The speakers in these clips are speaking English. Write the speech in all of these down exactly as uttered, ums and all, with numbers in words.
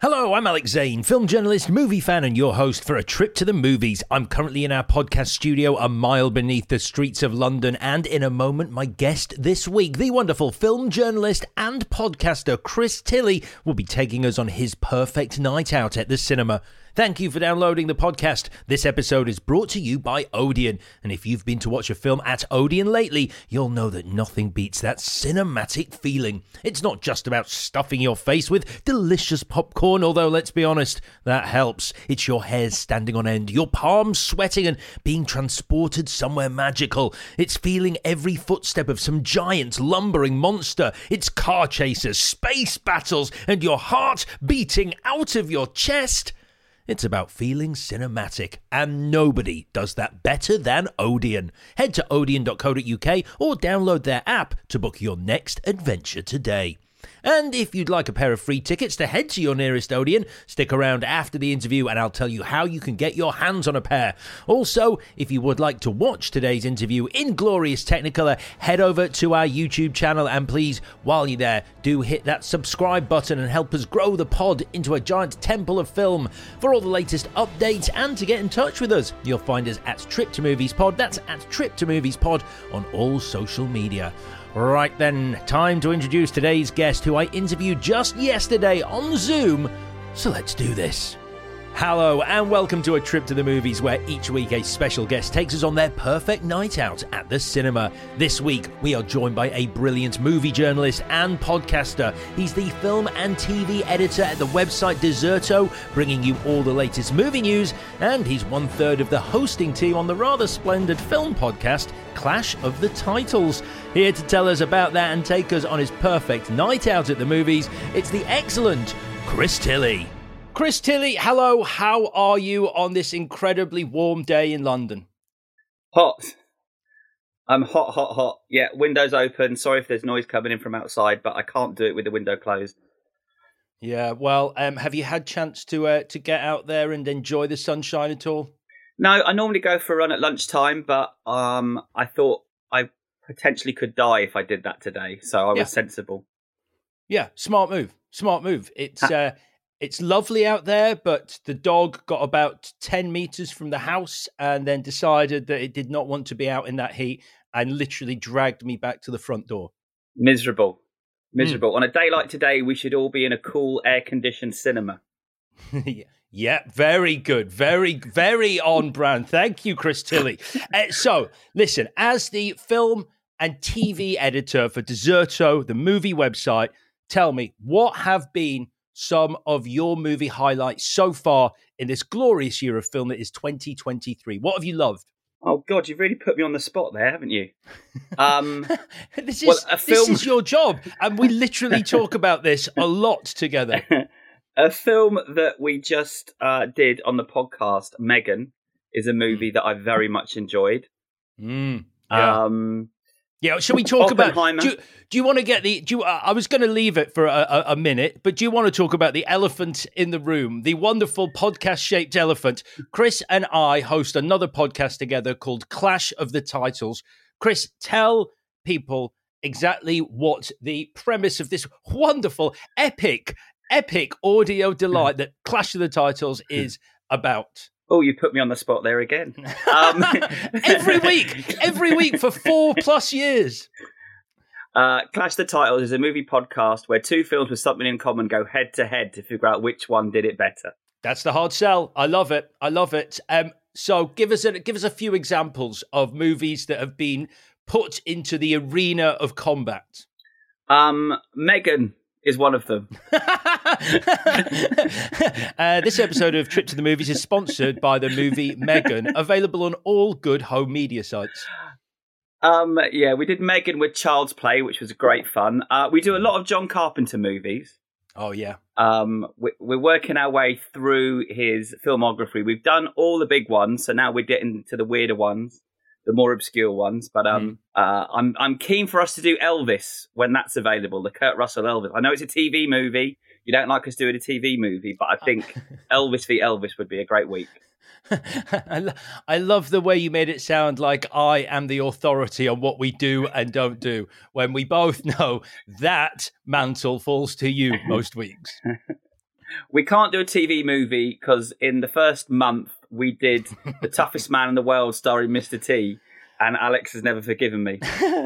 Hello, I'm Alex Zane, film journalist, movie fan, and your host for A Trip to the Movies. I'm currently in our podcast studio a mile beneath the streets of London, and in a moment, my guest this week, the wonderful film journalist and podcaster Chris Tilley, will be taking us on his perfect night out at the cinema. Thank you for downloading the podcast. This episode is brought to you by Odeon, and if you've been to watch a film at Odeon lately, you'll know that nothing beats that cinematic feeling. It's not just about stuffing your face with delicious popcorn, although let's be honest, that helps. It's your hairs standing on end, your palms sweating and being transported somewhere magical. It's feeling every footstep of some giant lumbering monster. It's car chases, space battles, and your heart beating out of your chest. It's about feeling cinematic, and nobody does that better than Odeon. Head to odeon dot co dot uk or download their app to book your next adventure today. And if you'd like a pair of free tickets to head to your nearest Odeon, stick around after the interview and I'll tell you how you can get your hands on a pair. Also, if you would like to watch today's interview in glorious Technicolor, head over to our YouTube channel and please, while you're there, do hit that subscribe button and help us grow the pod into a giant temple of film. For all the latest updates and to get in touch with us, you'll find us at Trip to Movies Pod. That's at Trip to Movies Pod on all social media. Right then, time to introduce today's guest who I interviewed just yesterday on Zoom, so let's do this. Hello and welcome to A Trip to the Movies, where each week a special guest takes us on their perfect night out at the cinema. This week, we are joined by a brilliant movie journalist and podcaster. He's the film and T V editor at the website Deserto, bringing you all the latest movie news, and he's one third of the hosting team on the rather splendid film podcast, Clash of the Titles. Here to tell us about that and take us on his perfect night out at the movies, it's the excellent Chris Tilley. Chris Tilley, hello, how are you on this incredibly warm day in London? Hot. I'm hot, hot, hot. Yeah, windows open. Sorry if there's noise coming in from outside, but I can't do it with the window closed. Yeah, well, um, have you had chance to uh, to get out there and enjoy the sunshine at all? No, I normally go for a run at lunchtime, but um, I thought I potentially could die if I did that today, so I was yeah. sensible. Yeah, smart move, smart move. It's... Uh, It's lovely out there, but the dog got about ten meters from the house and then decided that it did not want to be out in that heat and literally dragged me back to the front door. Miserable. Miserable. Mm. On a day like today, we should all be in a cool, air-conditioned cinema. Yeah, very good. Very, very on brand. Thank you, Chris Tilley. uh, so, listen, as the film and T V editor for Deserto, the movie website, tell me, what have been some of your movie highlights so far in this glorious year of film that is twenty twenty-three? What have you loved? Oh, God, you've really put me on the spot there, haven't you? Um, this, is, well, a film... this is your job, and we literally talk about this a lot together. A film that we just uh, did on the podcast, Megan, is a movie that I very much enjoyed. Mm, yeah. Um, Yeah, shall we talk about? Do you, do you want to get the? Do you, uh, I was going to leave it for a, a, a minute, but do you want to talk about the elephant in the room, the wonderful podcast-shaped elephant? Chris and I host another podcast together called Clash of the Titles. Chris, tell people exactly what the premise of this wonderful, epic, epic audio delight that Clash of the Titles is about. Oh, you put me on the spot there again. Um, every week, every week for four plus years. Uh, Clash the Titles is a movie podcast where two films with something in common go head to head to figure out which one did it better. That's the hard sell. I love it. I love it. Um, so give us a, give us a few examples of movies that have been put into the arena of combat. Um, Megan is one of them. uh, this episode of Trip to the Movies is sponsored by the movie Megan, available on all good home media sites. Um, yeah, we did Megan with Child's Play, which was great fun. Uh, we do a lot of John Carpenter movies. Oh, yeah. Um, we, we're working our way through his filmography. We've done all the big ones, so now we're getting to the weirder ones, the more obscure ones. But um, mm. uh, I'm I'm keen for us to do Elvis when that's available, the Kurt Russell Elvis. I know it's a T V movie. You don't like us doing a T V movie, but I think Elvis v Elvis would be a great week. I, lo- I love the way you made it sound like I am the authority on what we do and don't do, when we both know that mantle falls to you most weeks. We can't do a T V movie because in the first month we did The Toughest Man in the World starring Mister T, and Alex has never forgiven me.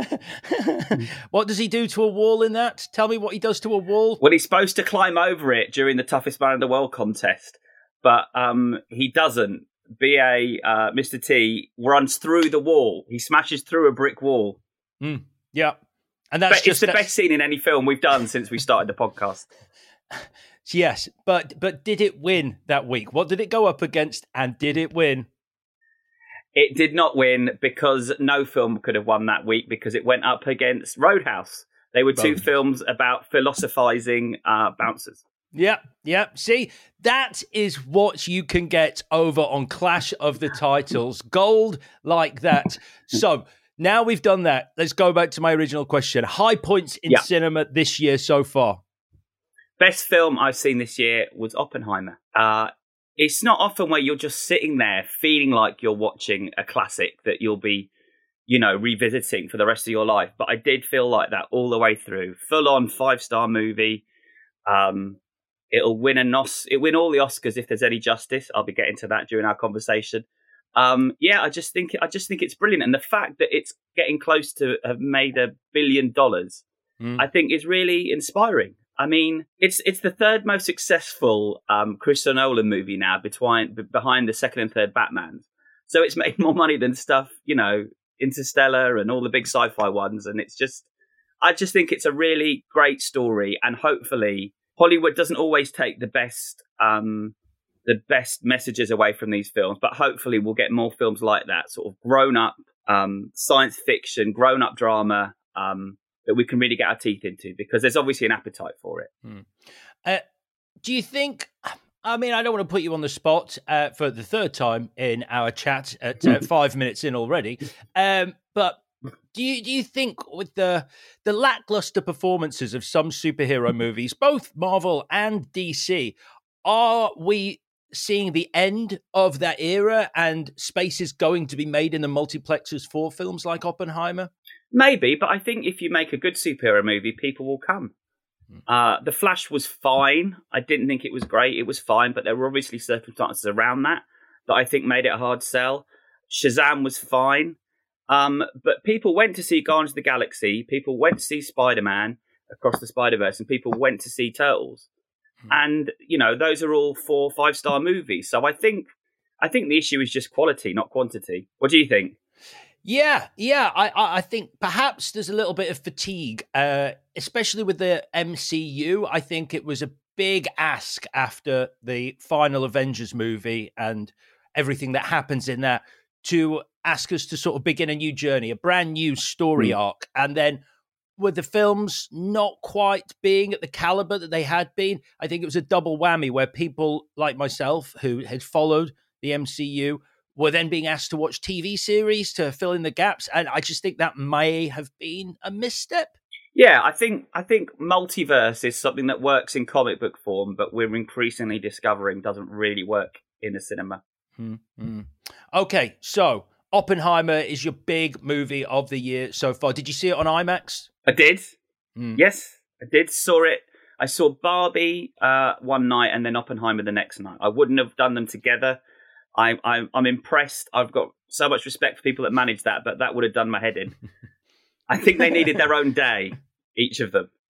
What does he do to a wall in that? Tell me what he does to a wall. Well, he's supposed to climb over it during the Toughest Man in the World contest, but um, he doesn't. B A, uh, Mister T, runs through the wall. He smashes through a brick wall. Mm, yeah. And that's but just it's the that's... best scene in any film we've done since we started the podcast. Yes, but but did it win that week? What did it go up against, and did it win? It did not win because no film could have won that week because it went up against Roadhouse. They were two Roadhouse. films about philosophizing uh, bouncers. Yeah, yeah. See, that is what you can get over on Clash of the Titles. Gold like that. So now we've done that. Let's go back to my original question. High points in yeah. cinema this year so far. Best film I've seen this year was Oppenheimer. Uh, it's not often where you're just sitting there feeling like you're watching a classic that you'll be, you know, revisiting for the rest of your life. But I did feel like that all the way through. Full on five star movie. Um, it'll win an Os- it win all the Oscars if there's any justice. I'll be getting to that during our conversation. Um, yeah, I just think I just think it's brilliant, and the fact that it's getting close to have made a billion dollars, mm. I think is really inspiring. I mean, it's it's the third most successful um, Christopher Nolan movie now, between, behind the second and third Batmans. So it's made more money than stuff, you know, Interstellar and all the big sci-fi ones. And it's just, I just think it's a really great story. And hopefully, Hollywood doesn't always take the best um, the best messages away from these films, but hopefully we'll get more films like that, sort of grown up um, science fiction, grown up drama. Um, that we can really get our teeth into, because there's obviously an appetite for it. Hmm. Uh, do you think, I mean, I don't want to put you on the spot uh, for the third time in our chat at uh, five minutes in already, um, but do you do you think with the the lackluster performances of some superhero movies, both Marvel and D C, are we seeing the end of that era and space is going to be made in the multiplexes for films like Oppenheimer? Maybe, but I think if you make a good superhero movie, people will come. Uh, The Flash was fine. I didn't think it was great. It was fine, but there were obviously circumstances around that that I think made it a hard sell. Shazam was fine. Um, but people went to see Guardians of the Galaxy. People went to see Spider-Man Across the Spider-Verse, and people went to see Turtles. And, you know, those are all four, five-star movies. So I think I think the issue is just quality, not quantity. What do you think? Yeah, yeah. I, I think perhaps there's a little bit of fatigue, uh, especially with the M C U. I think it was a big ask after the final Avengers movie and everything that happens in that to ask us to sort of begin a new journey, a brand new story mm. arc. And then with the films not quite being at the caliber that they had been, I think it was a double whammy where people like myself who had followed the M C U were then being asked to watch T V series to fill in the gaps. And I just think that may have been a misstep. Yeah, I think I think multiverse is something that works in comic book form, but we're increasingly discovering doesn't really work in the cinema. Mm-hmm. Okay, so Oppenheimer is your big movie of the year so far. Did you see it on IMAX? I did. Mm. Yes, I did. Saw it. I saw Barbie uh, one night and then Oppenheimer the next night. I wouldn't have done them together. I, I, I'm impressed. I've got so much respect for people that manage that, but that would have done my head in. I think they needed their own day, each of them.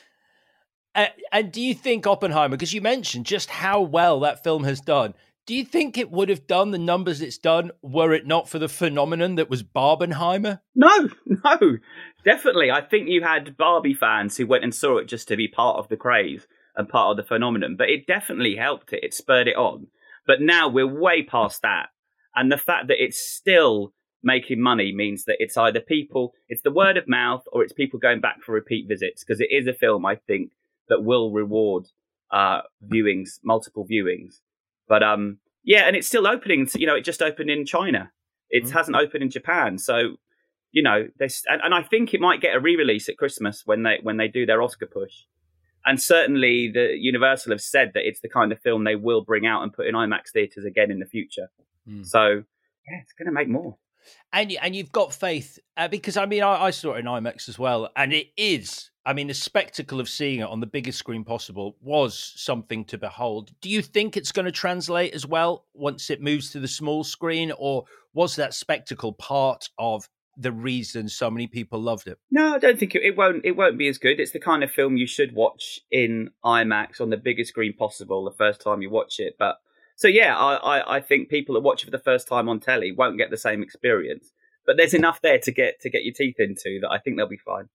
Uh, and do you think Oppenheimer, because you mentioned just how well that film has done, do you think it would have done the numbers it's done were it not for the phenomenon that was Barbenheimer? No, no, definitely. I think you had Barbie fans who went and saw it just to be part of the craze and part of the phenomenon, but it definitely helped it. It spurred it on. But now we're way past that. And the fact that it's still making money means that it's either people, it's the word of mouth, or it's people going back for repeat visits, because it is a film, I think, that will reward uh, viewings, multiple viewings. But um, yeah, and it's still opening. You know, it just opened in China. It mm-hmm. hasn't opened in Japan. So, you know, they and, and I think it might get a re-release at Christmas when they when they do their Oscar push. And certainly the Universal have said that it's the kind of film they will bring out and put in IMAX theatres again in the future. Mm. So, yeah, it's going to make more. And and you've got faith, uh, because, I mean, I, I saw it in IMAX as well, and it is, I mean, the spectacle of seeing it on the biggest screen possible was something to behold. Do you think it's going to translate as well once it moves to the small screen, or was that spectacle part of the reason so many people loved it? No, I don't think it, it won't. It won't be as good. It's the kind of film you should watch in IMAX on the biggest screen possible the first time you watch it. But so yeah, I, I, I think people that watch it for the first time on telly won't get the same experience. But there's enough there to get to get your teeth into that I think they'll be fine.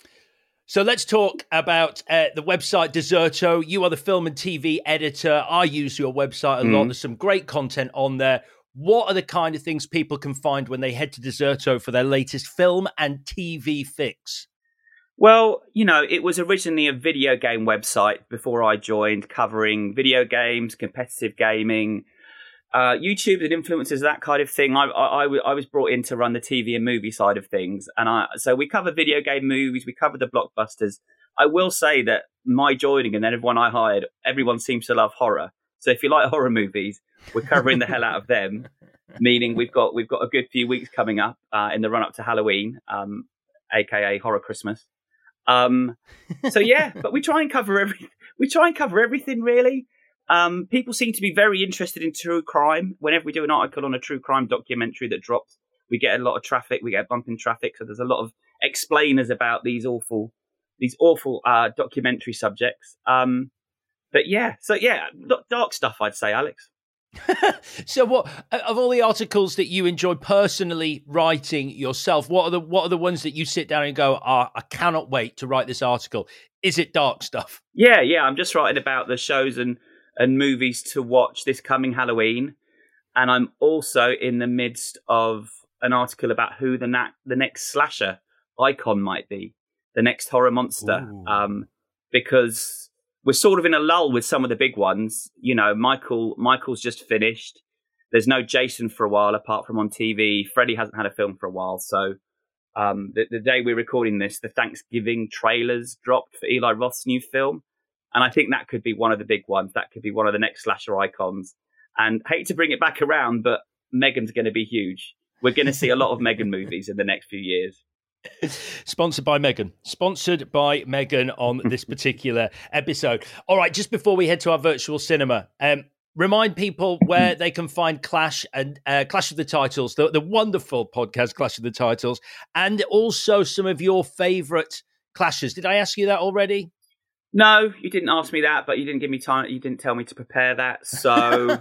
So let's talk about uh, the website Deserto. You are the film and T V editor. I use your website a mm. lot. There's some great content on there. What are the kind of things people can find when they head to Deserto for their latest film and T V fix? Well, you know, it was originally a video game website before I joined, covering video games, competitive gaming, Uh, YouTube and influencers, that kind of thing. I, I, I was brought in to run the T V and movie side of things. And I, so we cover video game movies, we cover the blockbusters. I will say that my joining and then everyone I hired, everyone seems to love horror. So if you like horror movies, we're covering the hell out of them, meaning we've got we've got a good few weeks coming up uh, in the run up to Halloween, um, aka Horror Christmas. Um, so yeah, but we try and cover every we try and cover everything really. Um, people seem to be very interested in true crime. Whenever we do an article on a true crime documentary that drops, we get a lot of traffic. We get a bump in traffic. So there's a lot of explainers about these awful, these awful uh, documentary subjects. Um, but yeah, so yeah, dark stuff, I'd say, Alex. So, what of all the articles that you enjoy personally writing yourself? What are the what are the ones that you sit down and go, oh, I cannot wait to write this article? Is it dark stuff? Yeah, yeah. I'm just writing about the shows and. and movies to watch this coming Halloween. And I'm also in the midst of an article about who the, na- the next slasher icon might be, the next horror monster. Um, because we're sort of in a lull with some of the big ones. You know, Michael Michael's just finished. There's no Jason for a while, apart from on T V. Freddy hasn't had a film for a while. So um, the, the day we're recording this, the Thanksgiving trailers dropped for Eli Roth's new film. And I think that could be one of the big ones. That could be one of the next slasher icons. And hate to bring it back around, but Megan's going to be huge. We're going to see a lot of Megan movies in the next few years. Sponsored by Megan. Sponsored by Megan on this particular episode. All right, just before we head to our virtual cinema, um, remind people where they can find Clash and uh, Clash of the Titles, the, the wonderful podcast Clash of the Titles, and also some of your favourite clashes. Did I ask you that already? No, you didn't ask me that, but you didn't give me time. You didn't tell me to prepare that. So,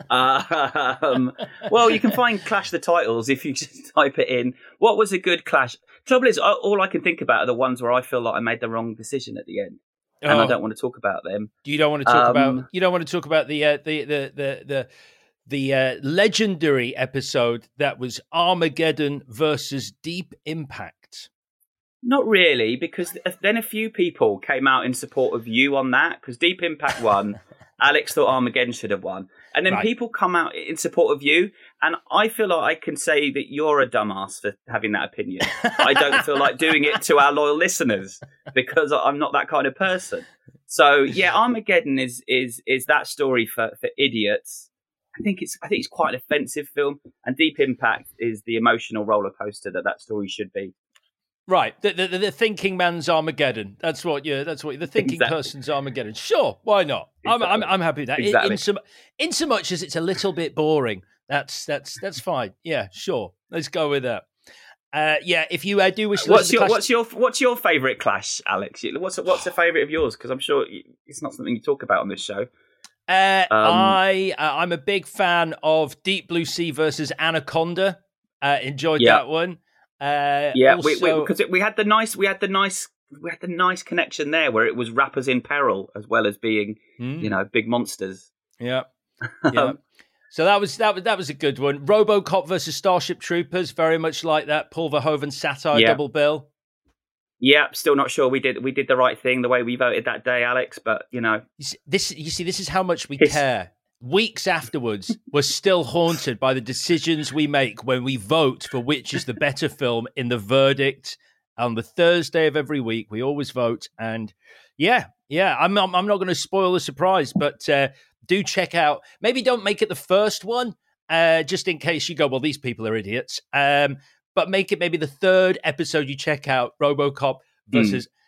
um, well, you can find Clash the Titles if you just type it in. What was a good Clash? Trouble is, all I can think about are the ones where I feel like I made the wrong decision at the end, and oh. I don't want to talk about them. You don't want to talk um, about. You don't want to talk about the uh, the the the the the uh, legendary episode that was Armageddon versus Deep Impact. Not really, because then a few people came out in support of you on that, because Deep Impact won. Alex thought Armageddon should have won. And then right. people come out in support of you, and I feel like I can say that you're a dumbass for having that opinion. I don't feel like doing it to our loyal listeners, because I'm not that kind of person. So, yeah, Armageddon is is is that story for, for idiots. I think it's I think it's quite an offensive film, and Deep Impact is the emotional roller coaster that that story should be. Right, the, the the thinking man's Armageddon. That's what you. That's what the thinking exactly. person's Armageddon. Sure, why not? Exactly. I'm, I'm I'm happy with that. Exactly. In, in so in so much as it's a little bit boring, that's that's that's fine. Yeah, sure. Let's go with that. Uh, yeah, if you uh, do wish to what's listen your to Clash... what's your what's your favourite Clash, Alex? What's what's a favourite of yours? Because I'm sure it's not something you talk about on this show. Uh, um, I uh, I'm a big fan of Deep Blue Sea versus Anaconda. Uh, enjoyed yeah. that one. Uh, yeah, also... because we, we, we had the nice, we had the nice, we had the nice connection there where it was rappers in peril as well as being, mm. you know, big monsters. Yeah, yeah. So that was that was that was a good one. RoboCop versus Starship Troopers, very much like that Paul Verhoeven satire yeah. double bill. Yeah, still not sure we did we did the right thing the way we voted that day, Alex. But you know, you see, this you see, this is how much we it's... care. Weeks afterwards, we're still haunted by the decisions we make when we vote for which is the better film in the verdict. On the Thursday of every week, we always vote. And yeah, yeah, I'm, I'm, I'm not going to spoil the surprise, but uh, do check out. Maybe don't make it the first one, uh, just in case you go, well, these people are idiots. Um, but make it maybe the third episode you check out, RoboCop versus... Mm.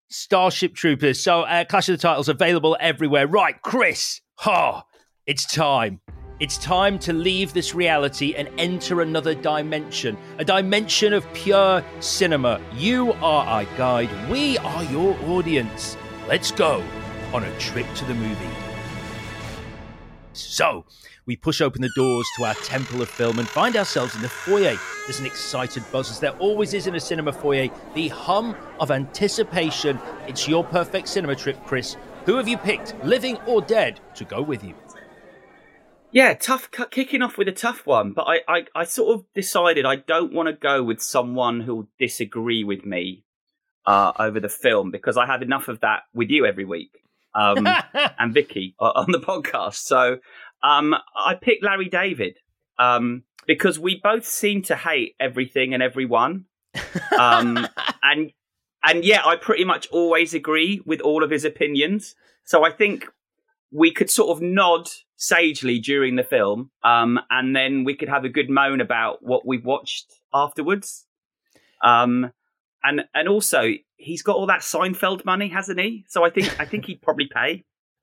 Starship Troopers. So, uh, Clash of the Titles available everywhere. Right, Chris. Oh, it's time. It's time to leave this reality and enter another dimension. A dimension of pure cinema. You are our guide. We are your audience. Let's go on a trip to the movie. So, we push open the doors to our temple of film and find ourselves in the foyer. There's an excited buzz, as there always is in a cinema foyer. The hum of anticipation. It's your perfect cinema trip, Chris. Who have you picked, living or dead, to go with you? Yeah, tough. Kicking off with a tough one, but I, I, I sort of decided I don't want to go with someone who'll disagree with me uh, over the film, because I had enough of that with you every week, um, and Vicky uh, on the podcast. So um, I picked Larry David um, because we both seem to hate everything and everyone, um, and and yeah, I pretty much always agree with all of his opinions. So I think we could sort of nod sagely during the film, um, and then we could have a good moan about what we've watched afterwards. Um, and and also, he's got all that Seinfeld money, hasn't he? So I think I think he'd probably pay.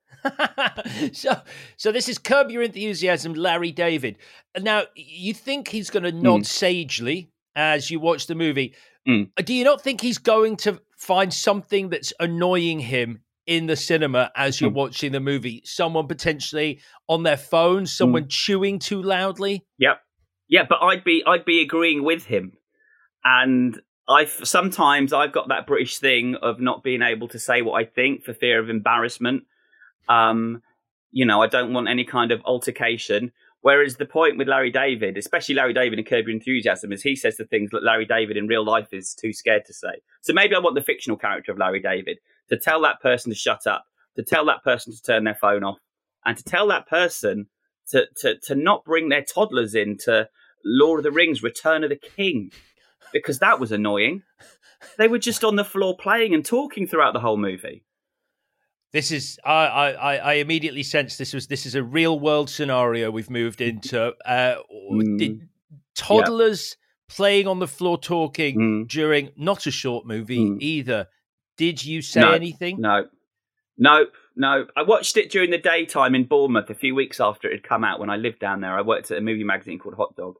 so, so this is Curb Your Enthusiasm, Larry David. Now, you think he's going to nod mm. sagely as you watch the movie. Mm. Do you not think he's going to find something that's annoying him in the cinema as you're mm. watching the movie? Someone potentially on their phone, someone mm. chewing too loudly? Yep. Yeah, but I'd be I'd be agreeing with him. And I sometimes I've got that British thing of not being able to say what I think for fear of embarrassment. Um, you know, I don't want any kind of altercation. Whereas the point with Larry David, especially Larry David in Curb Your Enthusiasm, is he says the things that Larry David in real life is too scared to say. So maybe I want the fictional character of Larry David to tell that person to shut up, to tell that person to turn their phone off, and to tell that person to to to not bring their toddlers into Lord of the Rings, Return of the King, because that was annoying. They were just on the floor playing and talking throughout the whole movie. This is I, I, I immediately sensed this was this is a real world scenario we've moved into. Uh, mm. Did toddlers yep. playing on the floor talking mm. during not a short movie mm. either? Did you say no, anything? No, no, no. I watched it during the daytime in Bournemouth a few weeks after it had come out when I lived down there. I worked at a movie magazine called Hot Dog,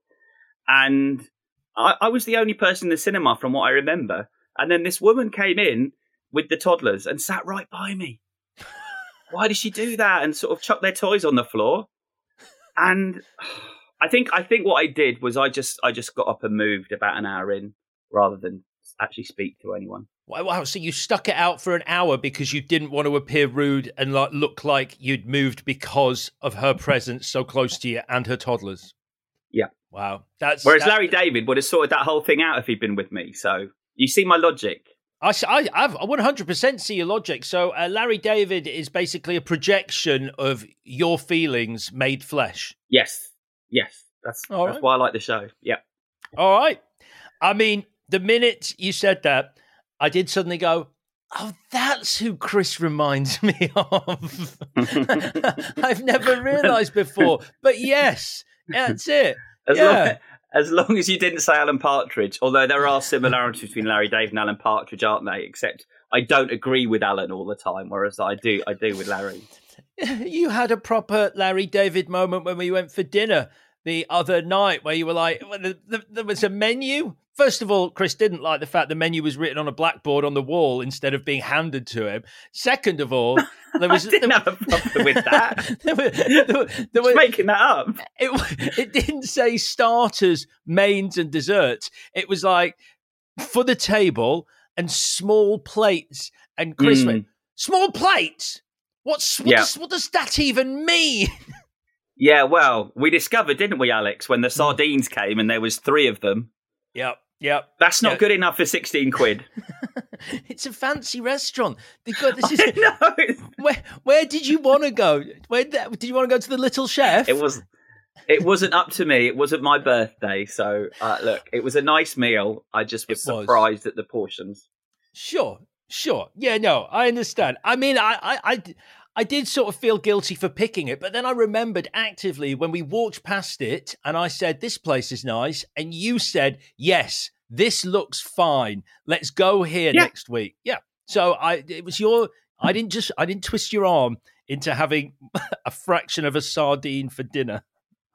and I, I was the only person in the cinema from what I remember. And then this woman came in with the toddlers and sat right by me. Why did she do that? And sort of chuck their toys on the floor. And I think I think what I did was I just I just got up and moved about an hour in rather than actually speak to anyone. Wow! So you stuck it out for an hour because you didn't want to appear rude and like look like you'd moved because of her presence so close to you and her toddlers. Yeah. Wow. That's whereas that... Larry David would have sorted that whole thing out if he'd been with me. So you see my logic. I, I, I one hundred percent see your logic. So uh, Larry David is basically a projection of your feelings made flesh. Yes. Yes. That's, that's right. Why I like the show. Yeah. All right. I mean, the minute you said that, I did suddenly go, oh, that's who Chris reminds me of. I've never realised before. But yes, that's it. As yeah. long, as long as you didn't say Alan Partridge, although there are similarities between Larry David and Alan Partridge, aren't they? Except I don't agree with Alan all the time, whereas I do I do with Larry. You had a proper Larry David moment when we went for dinner the other night where you were like, well, the, the, there was a menu. First of all, Chris didn't like the fact the menu was written on a blackboard on the wall instead of being handed to him. Second of all, there was... I didn't there, have a problem with that. there were, there were, there were, making that up. It, it didn't say starters, mains and desserts. It was like, for the table and small plates. And Chris mm. went, small plates? What's, what, yeah. does, what does that even mean? Yeah, well, we discovered, didn't we, Alex, when the sardines came and there was three of them. Yep, yep. That's not yep. good enough for sixteen quid. It's a fancy restaurant. Got, this is, I know. Where, where did you want to go? Where did you want to go to the Little Chef? It was. It wasn't up to me. It wasn't my birthday. So, uh, look, it was a nice meal. I just was, was surprised at the portions. Sure, sure. Yeah, no, I understand. I mean, I, I, I, I did sort of feel guilty for picking it, but then I remembered actively when we walked past it and I said, this place is nice. And you said, yes, this looks fine. Let's go here yeah. next week. Yeah. So I, it was your. I didn't just. I didn't twist your arm into having a fraction of a sardine for dinner.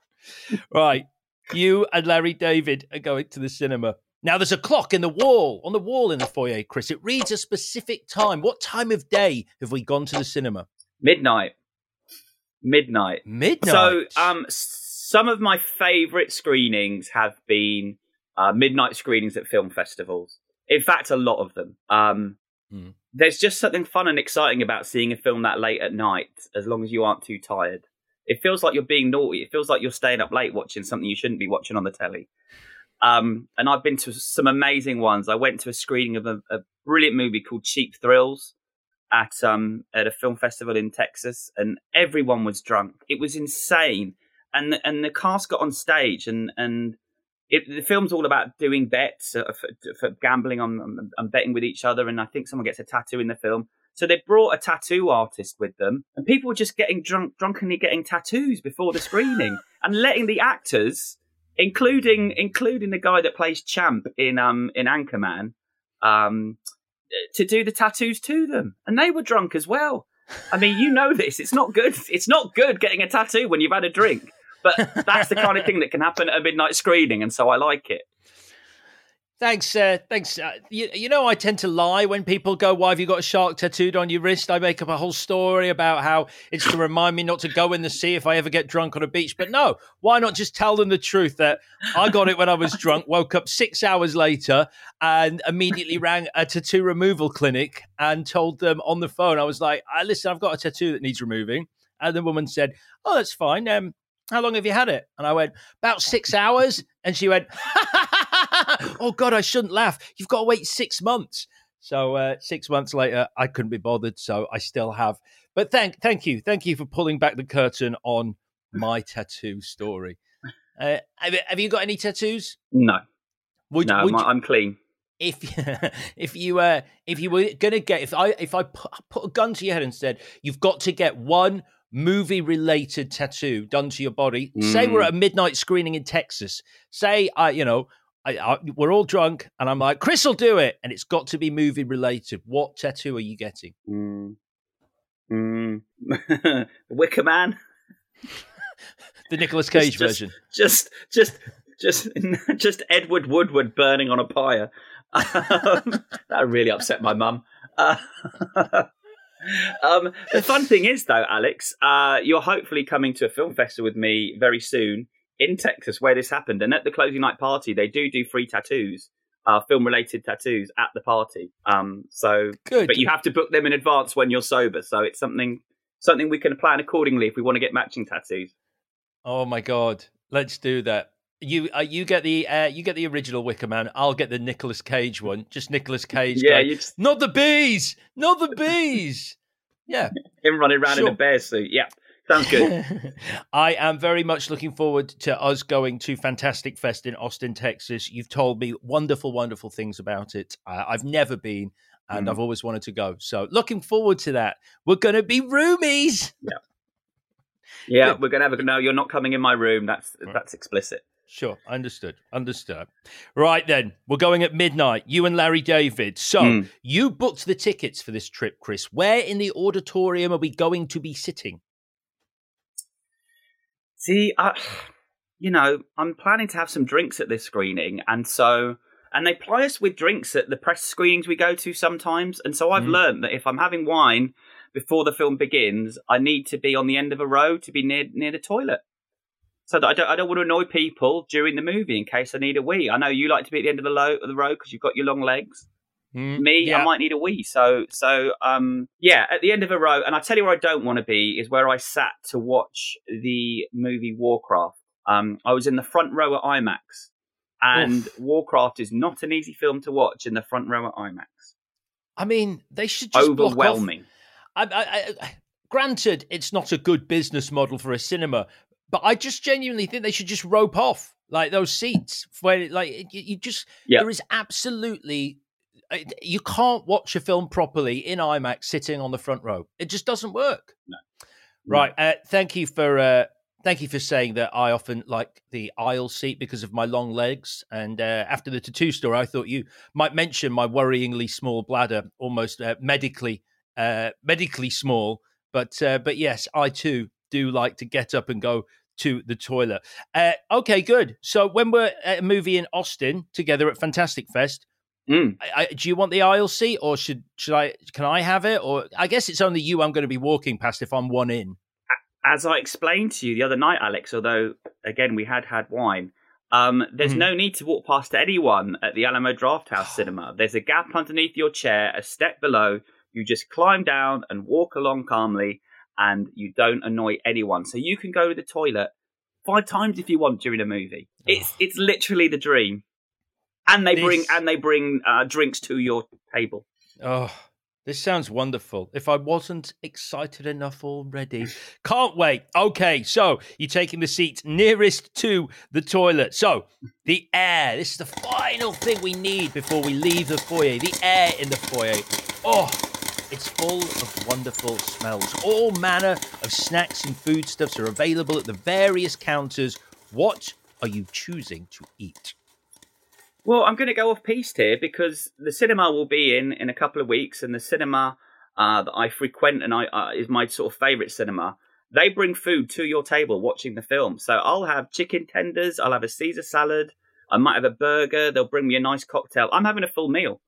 Right, you and Larry David are going to the cinema. Now, there's a clock in the wall, on the wall in the foyer, Chris. It reads a specific time. What time of day have we gone to the cinema? Midnight. Midnight. Midnight. So, um, some of my favourite screenings have been uh, midnight screenings at film festivals. In fact, a lot of them. Um, hmm. There's just something fun and exciting about seeing a film that late at night, as long as you aren't too tired. It feels like you're being naughty. It feels like you're staying up late watching something you shouldn't be watching on the telly. Um, and I've been to some amazing ones. I went to a screening of a, a brilliant movie called Cheap Thrills at um at a film festival in Texas, and everyone was drunk. It was insane. And the, and the cast got on stage, and and it, the film's all about doing bets uh, for, for gambling on, on, on betting with each other. And I think someone gets a tattoo in the film. So they brought a tattoo artist with them, and people were just getting drunk, drunkenly getting tattoos before the screening, and letting the actors, including including the guy that plays Champ in um in Anchorman, um, to do the tattoos to them, and they were drunk as well. I mean, you know this. It's not good. It's not good getting a tattoo when you've had a drink, but that's the kind of thing that can happen at a midnight screening, and so I like it. Thanks, uh, thanks. Uh, you, you know, I tend to lie when people go, "Why have you got a shark tattooed on your wrist?" I make up a whole story about how it's to remind me not to go in the sea if I ever get drunk on a beach. But no, why not just tell them the truth that I got it when I was drunk, woke up six hours later, and immediately rang a tattoo removal clinic and told them on the phone. I was like, "Listen, I've got a tattoo that needs removing," and the woman said, "Oh, that's fine. Um, how long have you had it?" And I went, "About six hours," and she went, "Oh, God, I shouldn't laugh. You've got to wait six months. So uh, six months later, I couldn't be bothered, so I still have. But thank thank you. Thank you for pulling back the curtain on my tattoo story. Uh, have, have you got any tattoos? No. Would, no, would my, you, I'm clean. If if you uh, if you were going to get, if I, if I put, put a gun to your head and said, you've got to get one movie-related tattoo done to your body, mm. say we're at a midnight screening in Texas, say, I, you know, I, I, we're all drunk, and I'm like, Chris will do it, and it's got to be movie related. What tattoo are you getting? Mm. Mm. Wicker Man, the Nicolas Cage just, version. Just, just, just, just, just Edward Woodward burning on a pyre. Um, that really upset my mum. Uh, um, the fun thing is, though, Alex, uh, you're hopefully coming to a film festival with me very soon in Texas, where this happened, and at the closing night party, they do do free tattoos, uh, film-related tattoos at the party. Um, so, Good. But you have to book them in advance when you're sober. So it's something something we can plan accordingly if we want to get matching tattoos. Oh my God, let's do that. You uh, you get the uh, you get the original Wicker Man. I'll get the Nicolas Cage one. Just Nicolas Cage. Yeah, going, you just... not the bees, not the bees. Yeah, him running around sure. in a bear suit. Yeah. Sounds good. I am very much looking forward to us going to Fantastic Fest in Austin, Texas. You've told me wonderful, wonderful things about it. Uh, I've never been, and mm. I've always wanted to go. So looking forward to that. We're going to be roomies. Yeah, yeah, we're going to have a... No, you're not coming in my room. That's right. That's explicit. Sure, understood, understood. Right then, we're going at midnight, you and Larry David. So mm. you booked the tickets for this trip, Chris. Where in the auditorium are we going to be sitting? See, I, you know, I'm planning to have some drinks at this screening, and so, and they ply us with drinks at the press screenings we go to sometimes, and so I've mm. learned that if I'm having wine before the film begins, I need to be on the end of a row to be near near the toilet, so that I don't I don't want to annoy people during the movie in case I need a wee. I know you like to be at the end of the, low, of the row because you've got your long legs. Mm, Me, yeah. I might need a wee. So, so um, yeah, at the end of a row. And I tell you where I don't want to be is where I sat to watch the movie Warcraft. Um, I was in the front row at IMAX, and Oof. Warcraft is not an easy film to watch in the front row at IMAX. I mean, they should just overwhelming. Block off. I, I, I, granted, it's not a good business model for a cinema, but I just genuinely think they should just rope off like those seats where, like, you, you just yeah. there is absolutely. You can't watch a film properly in IMAX sitting on the front row. It just doesn't work. No. Right. No. Uh, thank you for uh, thank you for saying that. I often like the aisle seat because of my long legs. And uh, after the tattoo story, I thought you might mention my worryingly small bladder, almost uh, medically uh, medically small. But uh, but yes, I too do like to get up and go to the toilet. Uh, okay, good. So when we're at a movie in Austin together at Fantastic Fest, Mm. I, I, do you want the aisle seat, or should should I? Can I have it? Or I guess it's only you I'm going to be walking past if I'm one in. As I explained to you the other night, Alex, although again we had had wine, um, there's mm-hmm. no need to walk past anyone at the Alamo Drafthouse Cinema. There's a gap underneath your chair, a step below. You just climb down and walk along calmly, and you don't annoy anyone. So you can go to the toilet five times if you want during a movie. Oh. It's it's literally the dream. And they this... bring and they bring uh, drinks to your table. Oh, this sounds wonderful. If I wasn't excited enough already. Can't wait. Okay, so you're taking the seat nearest to the toilet. So the air. This is the final thing we need before we leave the foyer. The air in the foyer. Oh, it's full of wonderful smells. All manner of snacks and foodstuffs are available at the various counters. What are you choosing to eat? Well, I'm going to go off piste here because the cinema will be in in a couple of weeks, and the cinema uh, that I frequent and I uh, is my sort of favourite cinema. They bring food to your table watching the film. So I'll have chicken tenders, I'll have a Caesar salad, I might have a burger, they'll bring me a nice cocktail. I'm having a full meal.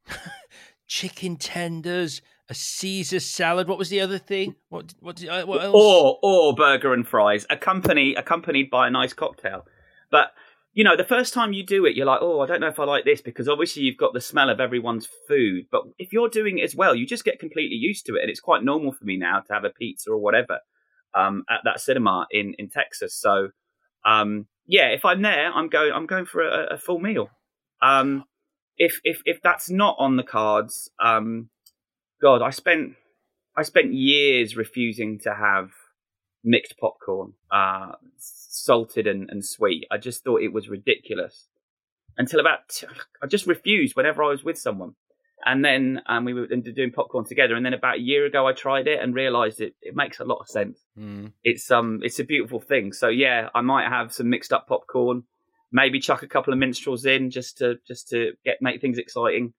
Chicken tenders, a Caesar salad. What was the other thing? What what, uh, what else? Or, or burger and fries, accompanied, accompanied by a nice cocktail. But... you know, the first time you do it, you're like, oh, I don't know if I like this, because obviously you've got the smell of everyone's food. But if you're doing it as well, you just get completely used to it. And it's quite normal for me now to have a pizza or whatever um, at that cinema in, in Texas. So, um, yeah, if I'm there, I'm going I'm going for a, a full meal. Um, if if if that's not on the cards, um, God, I spent I spent years refusing to have mixed popcorn. Uh salted and, and sweet. I just thought it was ridiculous until about t- I just refused whenever I was with someone, and then um, we were doing popcorn together, and then about a year ago I tried it and realized it, it makes a lot of sense. mm. it's um it's a beautiful thing. So yeah, I might have some mixed up popcorn, maybe chuck a couple of minstrels in just to just to get make things exciting.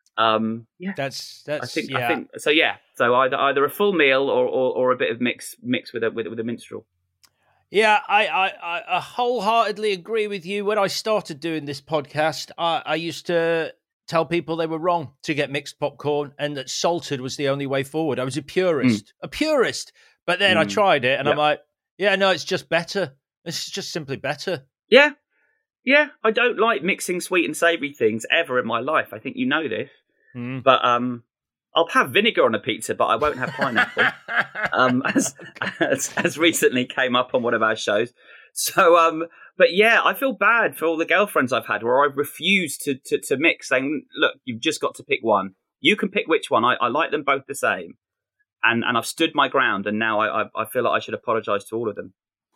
um yeah that's that's I think yeah. I think so yeah so either either a full meal or or, or a bit of mix mix with a with, with a minstrel. Yeah, I, I, I wholeheartedly agree with you. When I started doing this podcast, I, I used to tell people they were wrong to get mixed popcorn and that salted was the only way forward. I was a purist, mm. a purist. But then mm. I tried it and yeah. I'm like, yeah, no, it's just better. It's just simply better. Yeah. Yeah, I don't like mixing sweet and savoury things ever in my life. I think you know this. Mm. But um, I'll have vinegar on a pizza, but I won't have pineapple. um, as, as as recently came up on one of our shows. So, um, but yeah, I feel bad for all the girlfriends I've had where I've refused to, to, to mix, saying, look, you've just got to pick one. You can pick which one. I, I like them both the same. And and I've stood my ground, and now I, I, I feel like I should apologise to all of them.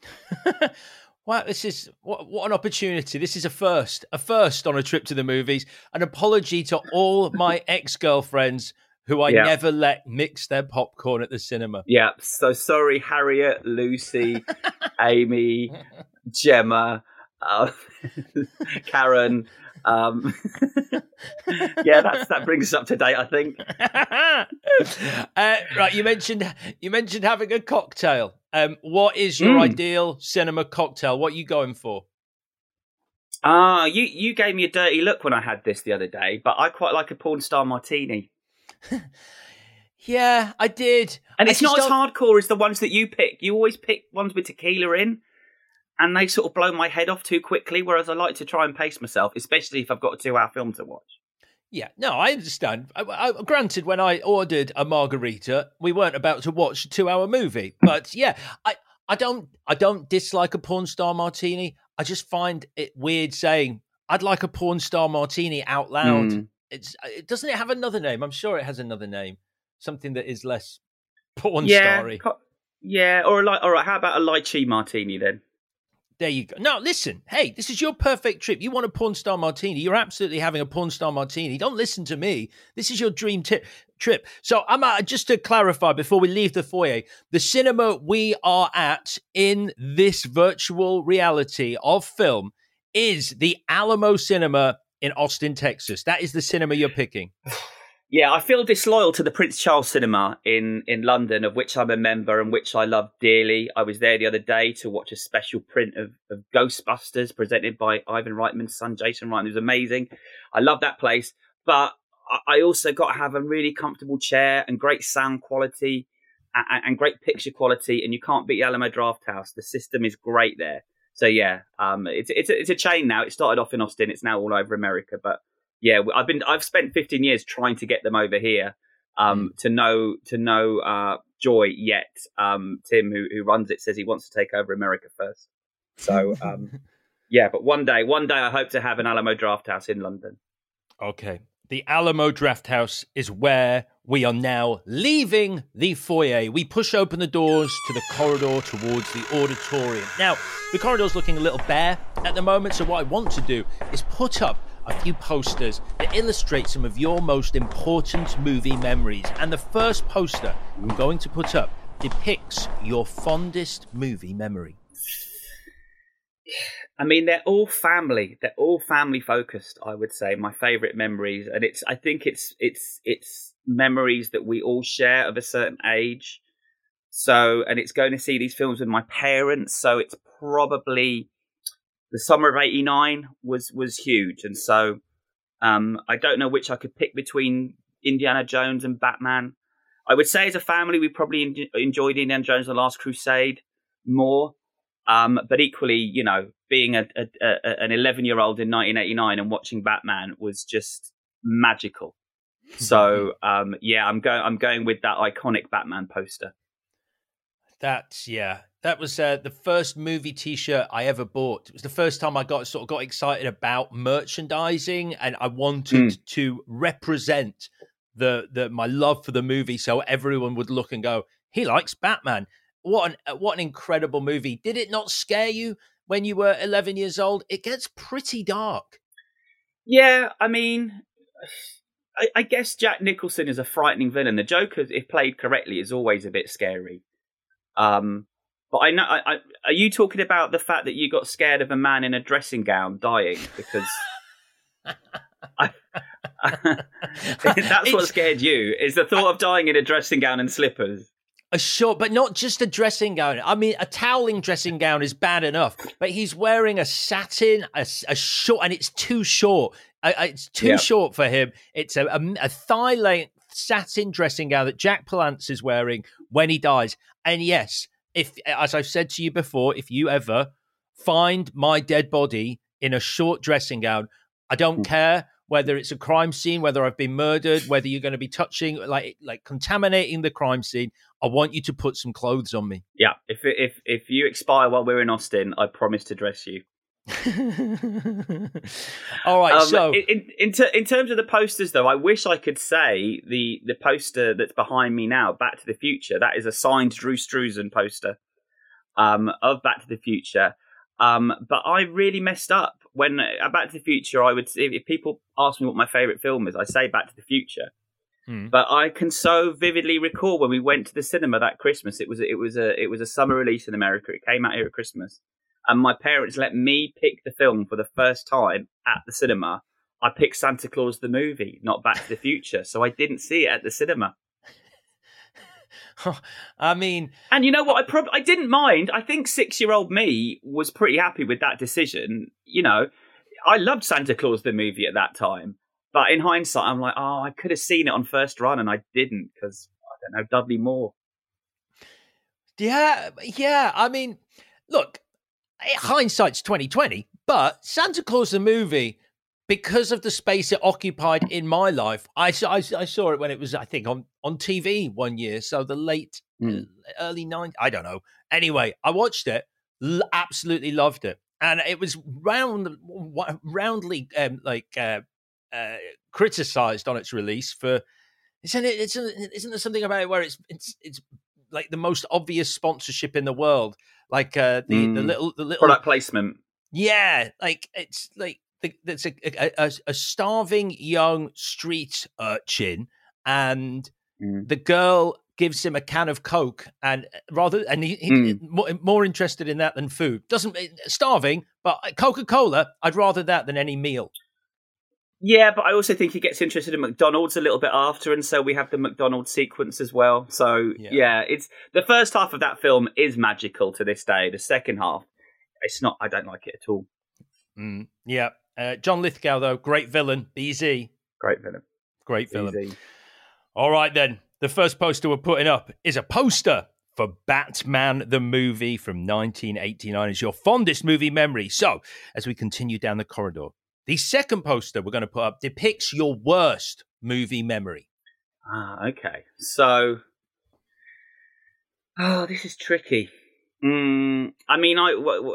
Wow, this is what, what an opportunity. This is a first, a first on a trip to the movies. An apology to all my ex-girlfriends who I yeah. never let mix their popcorn at the cinema. Yeah, so sorry, Harriet, Lucy, Amy, Gemma, uh, Karen. Um, yeah, that's, that brings us up to date, I think. uh, right, you mentioned you mentioned having a cocktail. Um, what is your mm. ideal cinema cocktail? What are you going for? Ah, uh, you you gave me a dirty look when I had this the other day, but I quite like a porn star martini. Yeah, I did. And it's not don't... as hardcore as the ones that you pick. You always pick ones with tequila in, and they sort of blow my head off too quickly, whereas I like to try and pace myself, especially if I've got a two-hour film to watch. Yeah, no, I understand. I, I, granted, when I ordered a margarita, we weren't about to watch a two-hour movie. But yeah, I, I don't I don't dislike a porn star martini. I just find it weird saying, I'd like a porn star martini out loud. Mm. It's it doesn't it have another name? I'm sure it has another name. Something that is less porn yeah, starry. Co- yeah, or a li- all right, how about a lychee martini then? There you go. Now, listen. Hey, this is your perfect trip. You want a porn star martini. You're absolutely having a porn star martini. Don't listen to me. This is your dream tip, trip. So, I'm uh, just to clarify before we leave the foyer, the cinema we are at in this virtual reality of film is the Alamo Cinema in Austin, Texas. That is the cinema you're picking. Yeah, I feel disloyal to the Prince Charles Cinema in, in London, of which I'm a member and which I love dearly. I was there the other day to watch a special print of, of Ghostbusters presented by Ivan Reitman's son, Jason Reitman. It was amazing. I love that place. But I also got to have a really comfortable chair and great sound quality and, and great picture quality. And you can't beat the Alamo Drafthouse. The system is great there. So, yeah, um, it's, it's, a, it's a chain now. It started off in Austin. It's now all over America. But yeah, I've been I've spent fifteen years trying to get them over here. Um, to no to no uh, joy yet. Um, Tim, who who runs it, says he wants to take over America first. So um, yeah, but one day, one day, I hope to have an Alamo Drafthouse in London. Okay, the Alamo Drafthouse is where we are now leaving the foyer. We push open the doors to the corridor towards the auditorium. Now, the corridor's looking a little bare at the moment, so what I want to do is put up a few posters that illustrate some of your most important movie memories. And the first poster I'm going to put up depicts your fondest movie memory. I mean, they're all family. They're all family focused, I would say. My favorite memories. And it's, I think it's, it's, it's memories that we all share of a certain age. So, and it's going to see these films with my parents. So it's probably, the summer of eighty-nine was, was huge. And so um, I don't know which I could pick between Indiana Jones and Batman. I would say as a family, we probably en- enjoyed Indiana Jones and the Last Crusade more. Um, but equally, you know, being a, a, a, an eleven-year-old in nineteen eighty-nine and watching Batman was just magical. So, um, yeah, I'm going I'm going with that iconic Batman poster. That's, yeah. That was uh, the first movie T-shirt I ever bought. It was the first time I got sort of got excited about merchandising, and I wanted mm. to represent the the my love for the movie, so everyone would look and go, "He likes Batman." What an what an incredible movie! Did it not scare you when you were eleven years old? It gets pretty dark. Yeah, I mean, I, I guess Jack Nicholson is a frightening villain. The Joker, if played correctly, is always a bit scary. Um. But I know. I, I, are you talking about the fact that you got scared of a man in a dressing gown dying? Because I, I, that's what scared you. Is the thought of dying in a dressing gown and slippers? A short, but not just a dressing gown. I mean, a toweling dressing gown is bad enough, but he's wearing a satin, a, a short, and it's too short. I, I, it's too yep. short for him. It's a, a, a thigh-length satin dressing gown that Jack Palance is wearing when he dies. And yes. If, as I've said to you before, if you ever find my dead body in a short dressing gown, I don't care whether it's a crime scene, whether I've been murdered, whether you're going to be touching, like, like contaminating the crime scene. I want you to put some clothes on me. Yeah, if if if you expire while we're in Austin, I promise to dress you. All right. Um, so, in in, ter- in terms of the posters, though, I wish I could say the the poster that's behind me now, Back to the Future, that is a signed Drew Struzan poster um, of Back to the Future. Um, but I really messed up when uh, Back to the Future. I would, if, if people ask me what my favorite film is, I say Back to the Future. Hmm. But I can so vividly recall when we went to the cinema that Christmas. It was it was a it was a summer release in America. It came out here at Christmas. And my parents let me pick the film for the first time at the cinema. I picked Santa Claus the movie, not Back to the Future. So I didn't see it at the cinema. I mean... And you know what? I prob- I didn't mind. I think six-year-old me was pretty happy with that decision. You know, I loved Santa Claus the movie at that time. But in hindsight, I'm like, oh, I could have seen it on first run and I didn't because, I don't know, Dudley Moore. Yeah, yeah. I mean, look... hindsight's twenty twenty, but Santa Claus the movie, because of the space it occupied in my life, I, I, I saw it when it was, I think, on, on T V one year. So the late, mm. early nineties, I don't know. Anyway, I watched it, l- absolutely loved it. And it was round, roundly um, like uh, uh, criticized on its release for, isn't it? It's, isn't there something about it where it's, it's, it's like the most obvious sponsorship in the world, like uh, the Mm. the little the little Product placement. Yeah, like it's like the, it's a, a a starving young street urchin, and Mm. the girl gives him a can of Coke, and rather and he, he Mm. more, more interested in that than food. Doesn't starving, but Coca Cola. I'd rather that than any meal. Yeah, but I also think he gets interested in McDonald's a little bit after, and so we have the McDonald's sequence as well. So yeah. yeah, it's the first half of that film is magical to this day. The second half, it's not. I don't like it at all. Mm, yeah, uh, John Lithgow though, great villain. B Z, great villain, great villain. B Z. All right then, the first poster we're putting up is a poster for Batman the movie from nineteen eighty-nine. It's your fondest movie memory. So as we continue down the corridor, the second poster we're going to put up depicts your worst movie memory. Ah, okay. So, oh, this is tricky. Mm, I mean, I,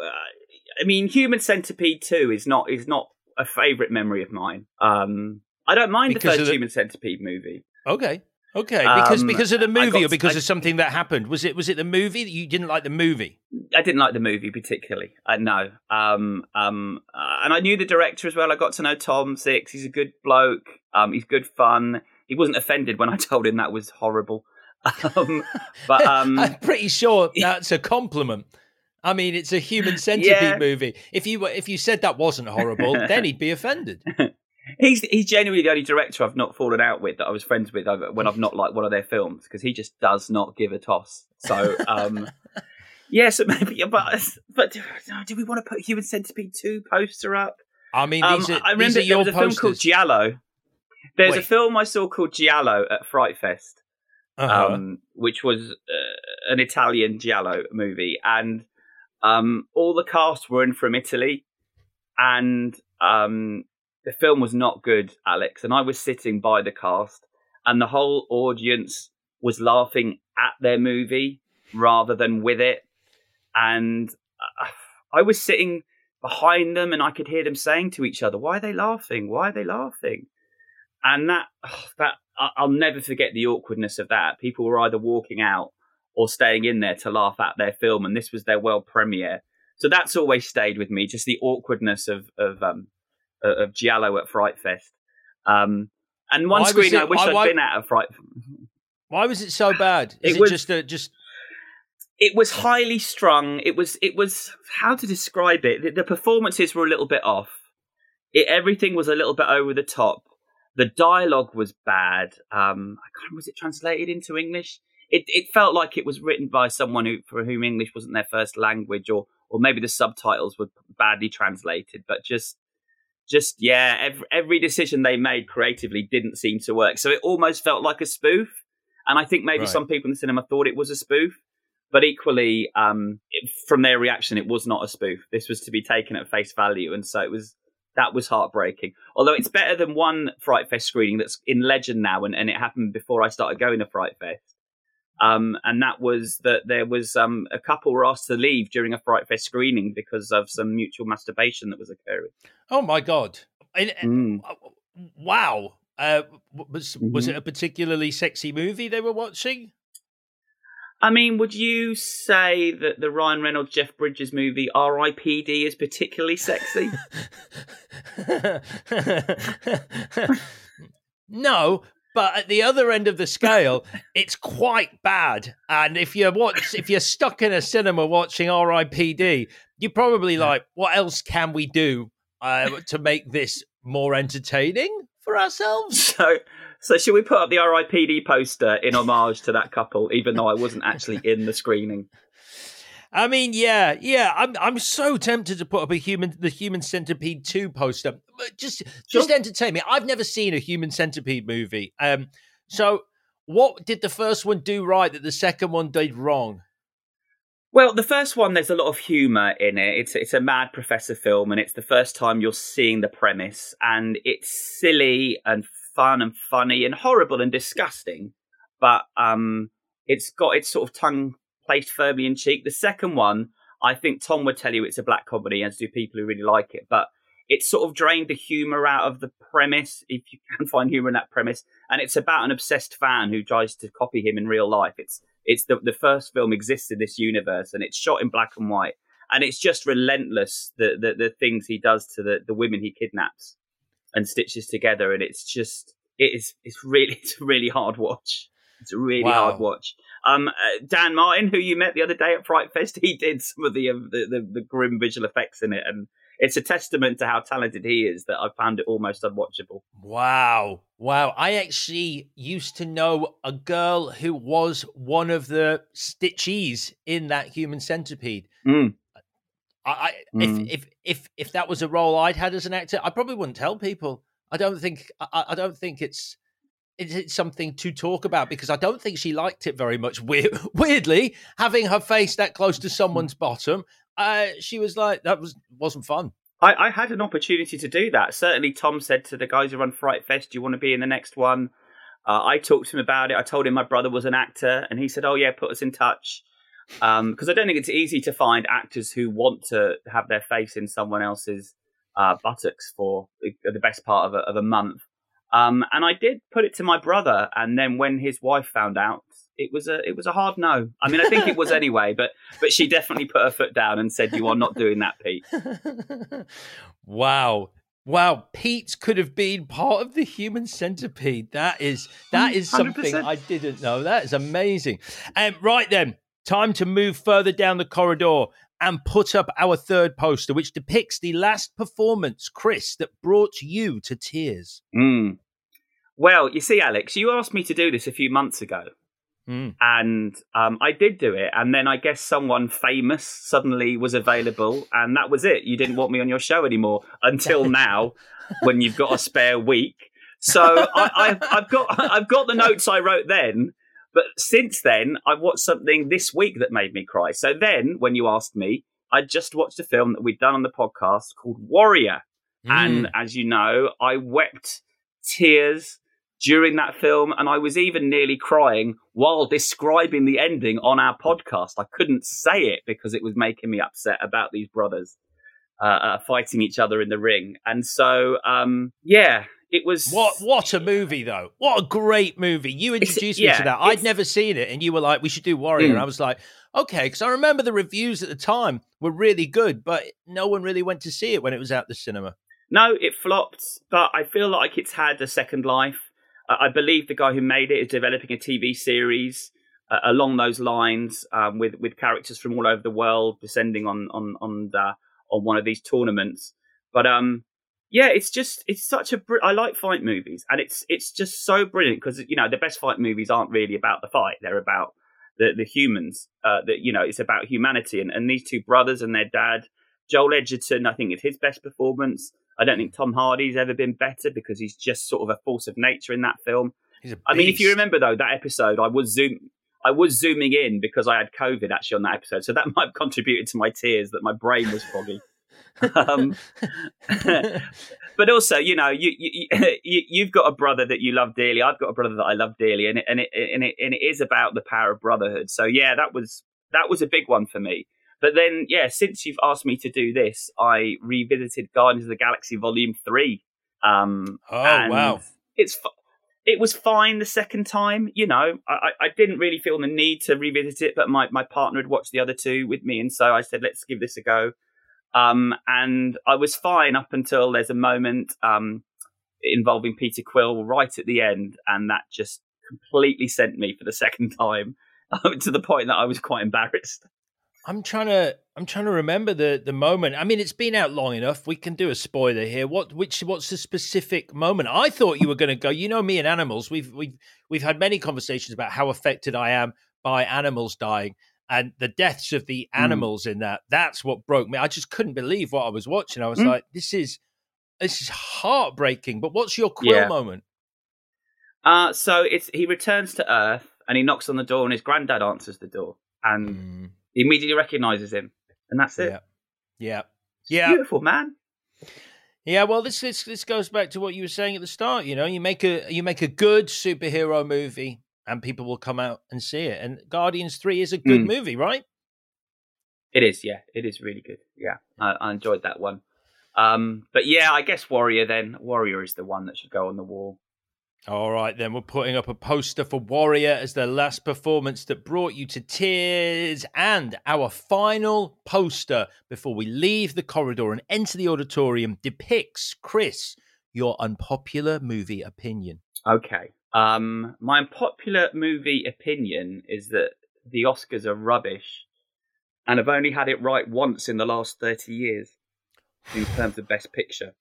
I mean, Human Centipede two is not is not a favourite memory of mine. Um, I don't mind because the first the... Human Centipede movie. Okay, okay, because um, because of the movie got, or because I, of something that happened. Was it was it the movie that you didn't like the movie? I didn't like the movie particularly. Uh, no, um, um, uh, and I knew the director as well. I got to know Tom Six. He's a good bloke. Um, he's good fun. He wasn't offended when I told him that was horrible. Um, but um, I'm pretty sure that's a compliment. I mean, it's a Human Centipede yeah. movie. If you if you said that wasn't horrible, then he'd be offended. He's he's genuinely the only director I've not fallen out with that I was friends with when I've not liked one of their films because he just does not give a toss. So um, yeah, so maybe, but but do, do we want to put Human Centipede two poster up? I mean, these um, are, I remember these are your there was a posters. film called Giallo. There's Wait. a film I saw called Giallo at Fright Fest, uh-huh. um, which was uh, an Italian Giallo movie, and um, all the cast were in from Italy, and um, the film was not good, Alex. And I was sitting by the cast, and the whole audience was laughing at their movie rather than with it, and uh, I was sitting behind them, and I could hear them saying to each other, "Why are they laughing? Why are they laughing?" And that, oh, that I'll never forget the awkwardness of that. People were either walking out or staying in there to laugh at their film, and this was their world premiere. So that's always stayed with me, just the awkwardness of of um, of Giallo at Fright Fest. Um, and one why screening it, I wish why, I'd why, been at a Fright. Why was it so bad? Is it, it was, just a, just? It was highly strung. It was it was how to describe it. The, the performances were a little bit off. It, everything was a little bit over the top. The dialogue was bad. Um, I can't remember, was it translated into English? It it felt like it was written by someone who for whom English wasn't their first language, or or maybe the subtitles were badly translated. But just just yeah, every, every decision they made creatively didn't seem to work. So it almost felt like a spoof. And I think maybe right. some people in the cinema thought it was a spoof. But equally, um, it, from their reaction, it was not a spoof. This was to be taken at face value, and so it was. That was heartbreaking. Although it's better than one Fright Fest screening that's in legend now, and, and it happened before I started going to Fright Fest. Um, and that was that there was um, a couple were asked to leave during a Fright Fest screening because of some mutual masturbation that was occurring. Oh my God! And, Mm. Wow! Uh, was Mm-hmm. was it a particularly sexy movie they were watching? I mean, would you say that the Ryan Reynolds, Jeff Bridges movie R I P D is particularly sexy? No, but at the other end of the scale, it's quite bad. And if you're watch, if you're stuck in a cinema watching R I P D, you're probably like, "What else can we do uh, to make this more entertaining for ourselves?" So. So should we put up the R I P D poster in homage to that couple, even though I wasn't actually in the screening? I mean, yeah, yeah. I'm I'm so tempted to put up a human the Human Centipede two poster. Just Sure. just entertain me. I've never seen a Human Centipede movie. Um, so what did the first one do right that the second one did wrong? Well, the first one, there's a lot of humour in it. It's it's a mad professor film, and it's the first time you're seeing the premise, and it's silly and fun and funny and horrible and disgusting, but um, it's got its sort of tongue placed firmly in cheek. The second one, I think Tom would tell you it's a black comedy, as do people who really like it, but it sort of drained the humour out of the premise, if you can find humour in that premise, and it's about an obsessed fan who tries to copy him in real life. It's It's the the first film exists in this universe, and it's shot in black and white, and it's just relentless. The the, the things he does to the, the women he kidnaps and stitches together, and it's just it is it's really it's a really hard watch. It's a really Wow. hard watch. Um, uh, Dan Martin, who you met the other day at Fright Fest, he did some of the, um, the, the the grim visual effects in it, and it's a testament to how talented he is that I found it almost unwatchable. Wow. Wow. I actually used to know a girl who was one of the Stitchies in that Human Centipede. Mm. I, I Mm. if if if if that was a role I'd had as an actor, I probably wouldn't tell people. I don't think I, I don't think it's it's something to talk about because I don't think she liked it very much. Weird, weirdly, having her face that close to someone's bottom, uh, she was like, that was wasn't fun. I, I had an opportunity to do that. Certainly, Tom said to the guys who run Fright Fest, "Do you want to be in the next one?" Uh, I talked to him about it. I told him my brother was an actor, and he said, "Oh yeah, put us in touch." Because um, I don't think it's easy to find actors who want to have their face in someone else's uh, buttocks for the best part of a, of a month. Um, and I did put it to my brother, and then when his wife found out, it was a it was a hard no. I mean, I think it was anyway, but but she definitely put her foot down and said, "You are not doing that, Pete." Wow. Wow, Pete could have been part of the Human Centipede. That is that is something one hundred percent. I didn't know. That is amazing. Um, right then, time to move further down the corridor and put up our third poster, which depicts the last performance, Chris, that brought you to tears. Mm. Well, you see, Alex, you asked me to do this a few months ago, mm. and um, I did do it. And then I guess someone famous suddenly was available, and that was it. You didn't want me on your show anymore until now, when you've got a spare week. So I, I, I've got I've got the notes I wrote then, but since then I watched something this week that made me cry. So then, when you asked me, I just watched a film that we'd done on the podcast called Warrior, mm. and as you know, I wept tears during that film, and I was even nearly crying while describing the ending on our podcast. I couldn't say it because it was making me upset about these brothers uh, uh, fighting each other in the ring. And so, um, yeah, it was... What What a movie, though. What a great movie. You introduced me yeah, to that. I'd never seen it, and you were like, we should do Warrior. Mm. And I was like, okay, because I remember the reviews at the time were really good, but no one really went to see it when it was out the cinema. No, it flopped, but I feel like it's had a second life. I believe the guy who made it is developing a T V series uh, along those lines, um, with with characters from all over the world descending on on on the, on one of these tournaments. But um, yeah, it's just it's such a br- I like fight movies, and it's it's just so brilliant because you know the best fight movies aren't really about the fight; they're about the the humans. Uh, that you know, it's about humanity, and, and these two brothers and their dad, Joel Edgerton, I think is his best performance. I don't think Tom Hardy's ever been better because he's just sort of a force of nature in that film. He's a beast. I mean, if you remember, though, that episode, I was zoom, I was zooming in because I had COVID actually on that episode. So that might have contributed to my tears, that my brain was foggy. um, but also, you know, you, you, you, you've got a brother that you love dearly. I've got a brother that I love dearly. And it, and it, and it, and it is about the power of brotherhood. So, yeah, that was that was a big one for me. But then, yeah, since you've asked me to do this, I revisited Guardians of the Galaxy Volume three. Um, oh, wow. It's it was fine the second time. You know, I, I didn't really feel the need to revisit it, but my, my partner had watched the other two with me. And so I said, let's give this a go. Um, and I was fine up until there's a moment um, involving Peter Quill right at the end. And that just completely sent me for the second time to the point that I was quite embarrassed. I'm trying to I'm trying to remember the, the moment. I mean, it's been out long enough. We can do a spoiler here. What which what's the specific moment? I thought you were going to go. You know me and animals. We've we've we've had many conversations about how affected I am by animals dying and the deaths of the animals mm. in that. That's what broke me. I just couldn't believe what I was watching. I was mm. like, this is this is heartbreaking. But what's your Quill yeah. moment? Uh so it's he returns to Earth and he knocks on the door and his granddad answers the door and. Mm. He immediately recognises him, and that's it. Yeah, yeah, it's yeah. Beautiful, man. Yeah, well, this, this this goes back to what you were saying at the start. You know, you make a you make a good superhero movie, and people will come out and see it. And Guardians three is a good mm. movie, right? It is. Yeah, it is really good. Yeah, I, I enjoyed that one. Um, but yeah, I guess Warrior then. Warrior is the one that should go on the wall. All right, then we're putting up a poster for Warrior as the last performance that brought you to tears. And our final poster before we leave the corridor and enter the auditorium depicts, Chris, your unpopular movie opinion. Okay. Um, my unpopular movie opinion is that the Oscars are rubbish and have only had it right once in the last thirty years in terms of Best Picture.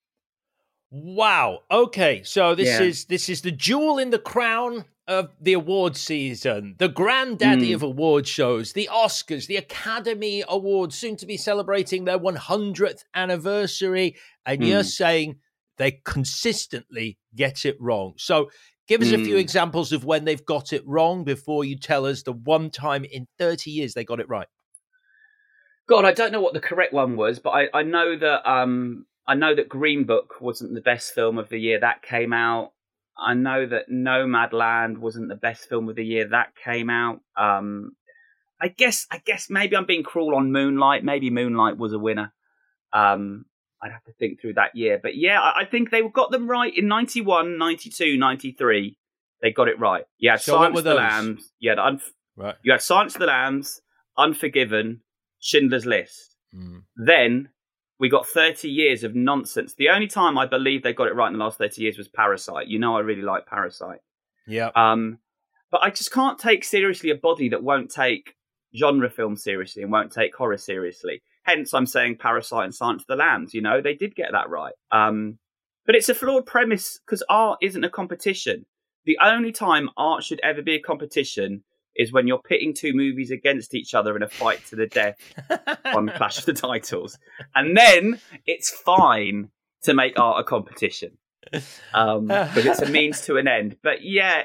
Wow. Okay, so this Yeah. is this is the jewel in the crown of the award season, the granddaddy Mm. of award shows, the Oscars, the Academy Awards, soon to be celebrating their one hundredth anniversary, and Mm. you're saying they consistently get it wrong. So give us a few Mm. examples of when they've got it wrong before you tell us the one time in thirty years they got it right. God, I don't know what the correct one was, but I, I know that um, I know that Green Book wasn't the best film of the year. That came out. I know that Nomadland wasn't the best film of the year. That came out. Um, I guess I guess maybe I'm being cruel on Moonlight. Maybe Moonlight was a winner. Um, I'd have to think through that year. But yeah, I, I think they got them right in ninety-one, ninety-two, ninety-three. They got it right. You had So what Silence were of the those? Lambs. You had, Unf- Right. you had Silence of the Lambs, Unforgiven, Schindler's List. Mm. Then we got thirty years of nonsense. The only time I believe they got it right in the last thirty years was Parasite. You know I really like Parasite. Yeah. Um, but I just can't take seriously a body that won't take genre film seriously and won't take horror seriously. Hence, I'm saying Parasite and Silence of the Lambs. You know, they did get that right. Um, but it's a flawed premise because art isn't a competition. The only time art should ever be a competition is when you're pitting two movies against each other in a fight to the death on Clash of the Titles. And then it's fine to make art a competition. Um, because it's a means to an end. But yeah,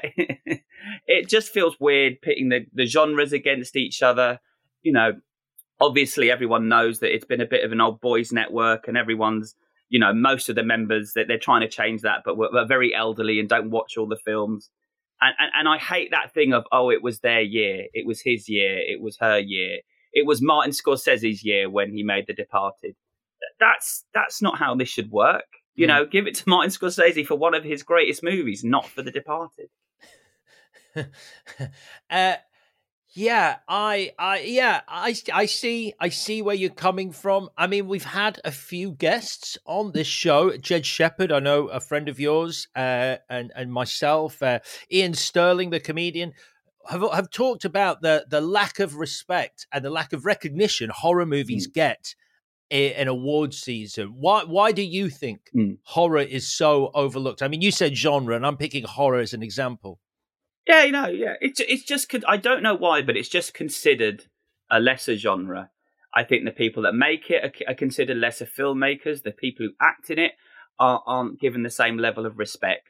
it just feels weird pitting the, the genres against each other. You know, obviously everyone knows that it's been a bit of an old boys network and everyone's, you know, most of the members, that they're trying to change that, but we're, we're very elderly and don't watch all the films. And, and and I hate that thing of, oh, it was their year, it was his year, it was her year, it was Martin Scorsese's year when he made The Departed. That's that's not how this should work. You know, mm. give it to Martin Scorsese for one of his greatest movies, not for The Departed. uh, yeah, I, I, yeah, I, I see, I see where you're coming from. I mean, we've had a few guests on this show. Jed Shepard, I know, a friend of yours, uh, and and myself, uh, Ian Sterling, the comedian, have have talked about the the lack of respect and the lack of recognition horror movies mm. get in, in award season. Why why do you think mm. horror is so overlooked? I mean, you said genre, and I'm picking horror as an example. Yeah, you know, yeah. It's it's just, I don't know why, but it's just considered a lesser genre. I think the people that make it are, are considered lesser filmmakers. The people who act in it are, aren't given the same level of respect.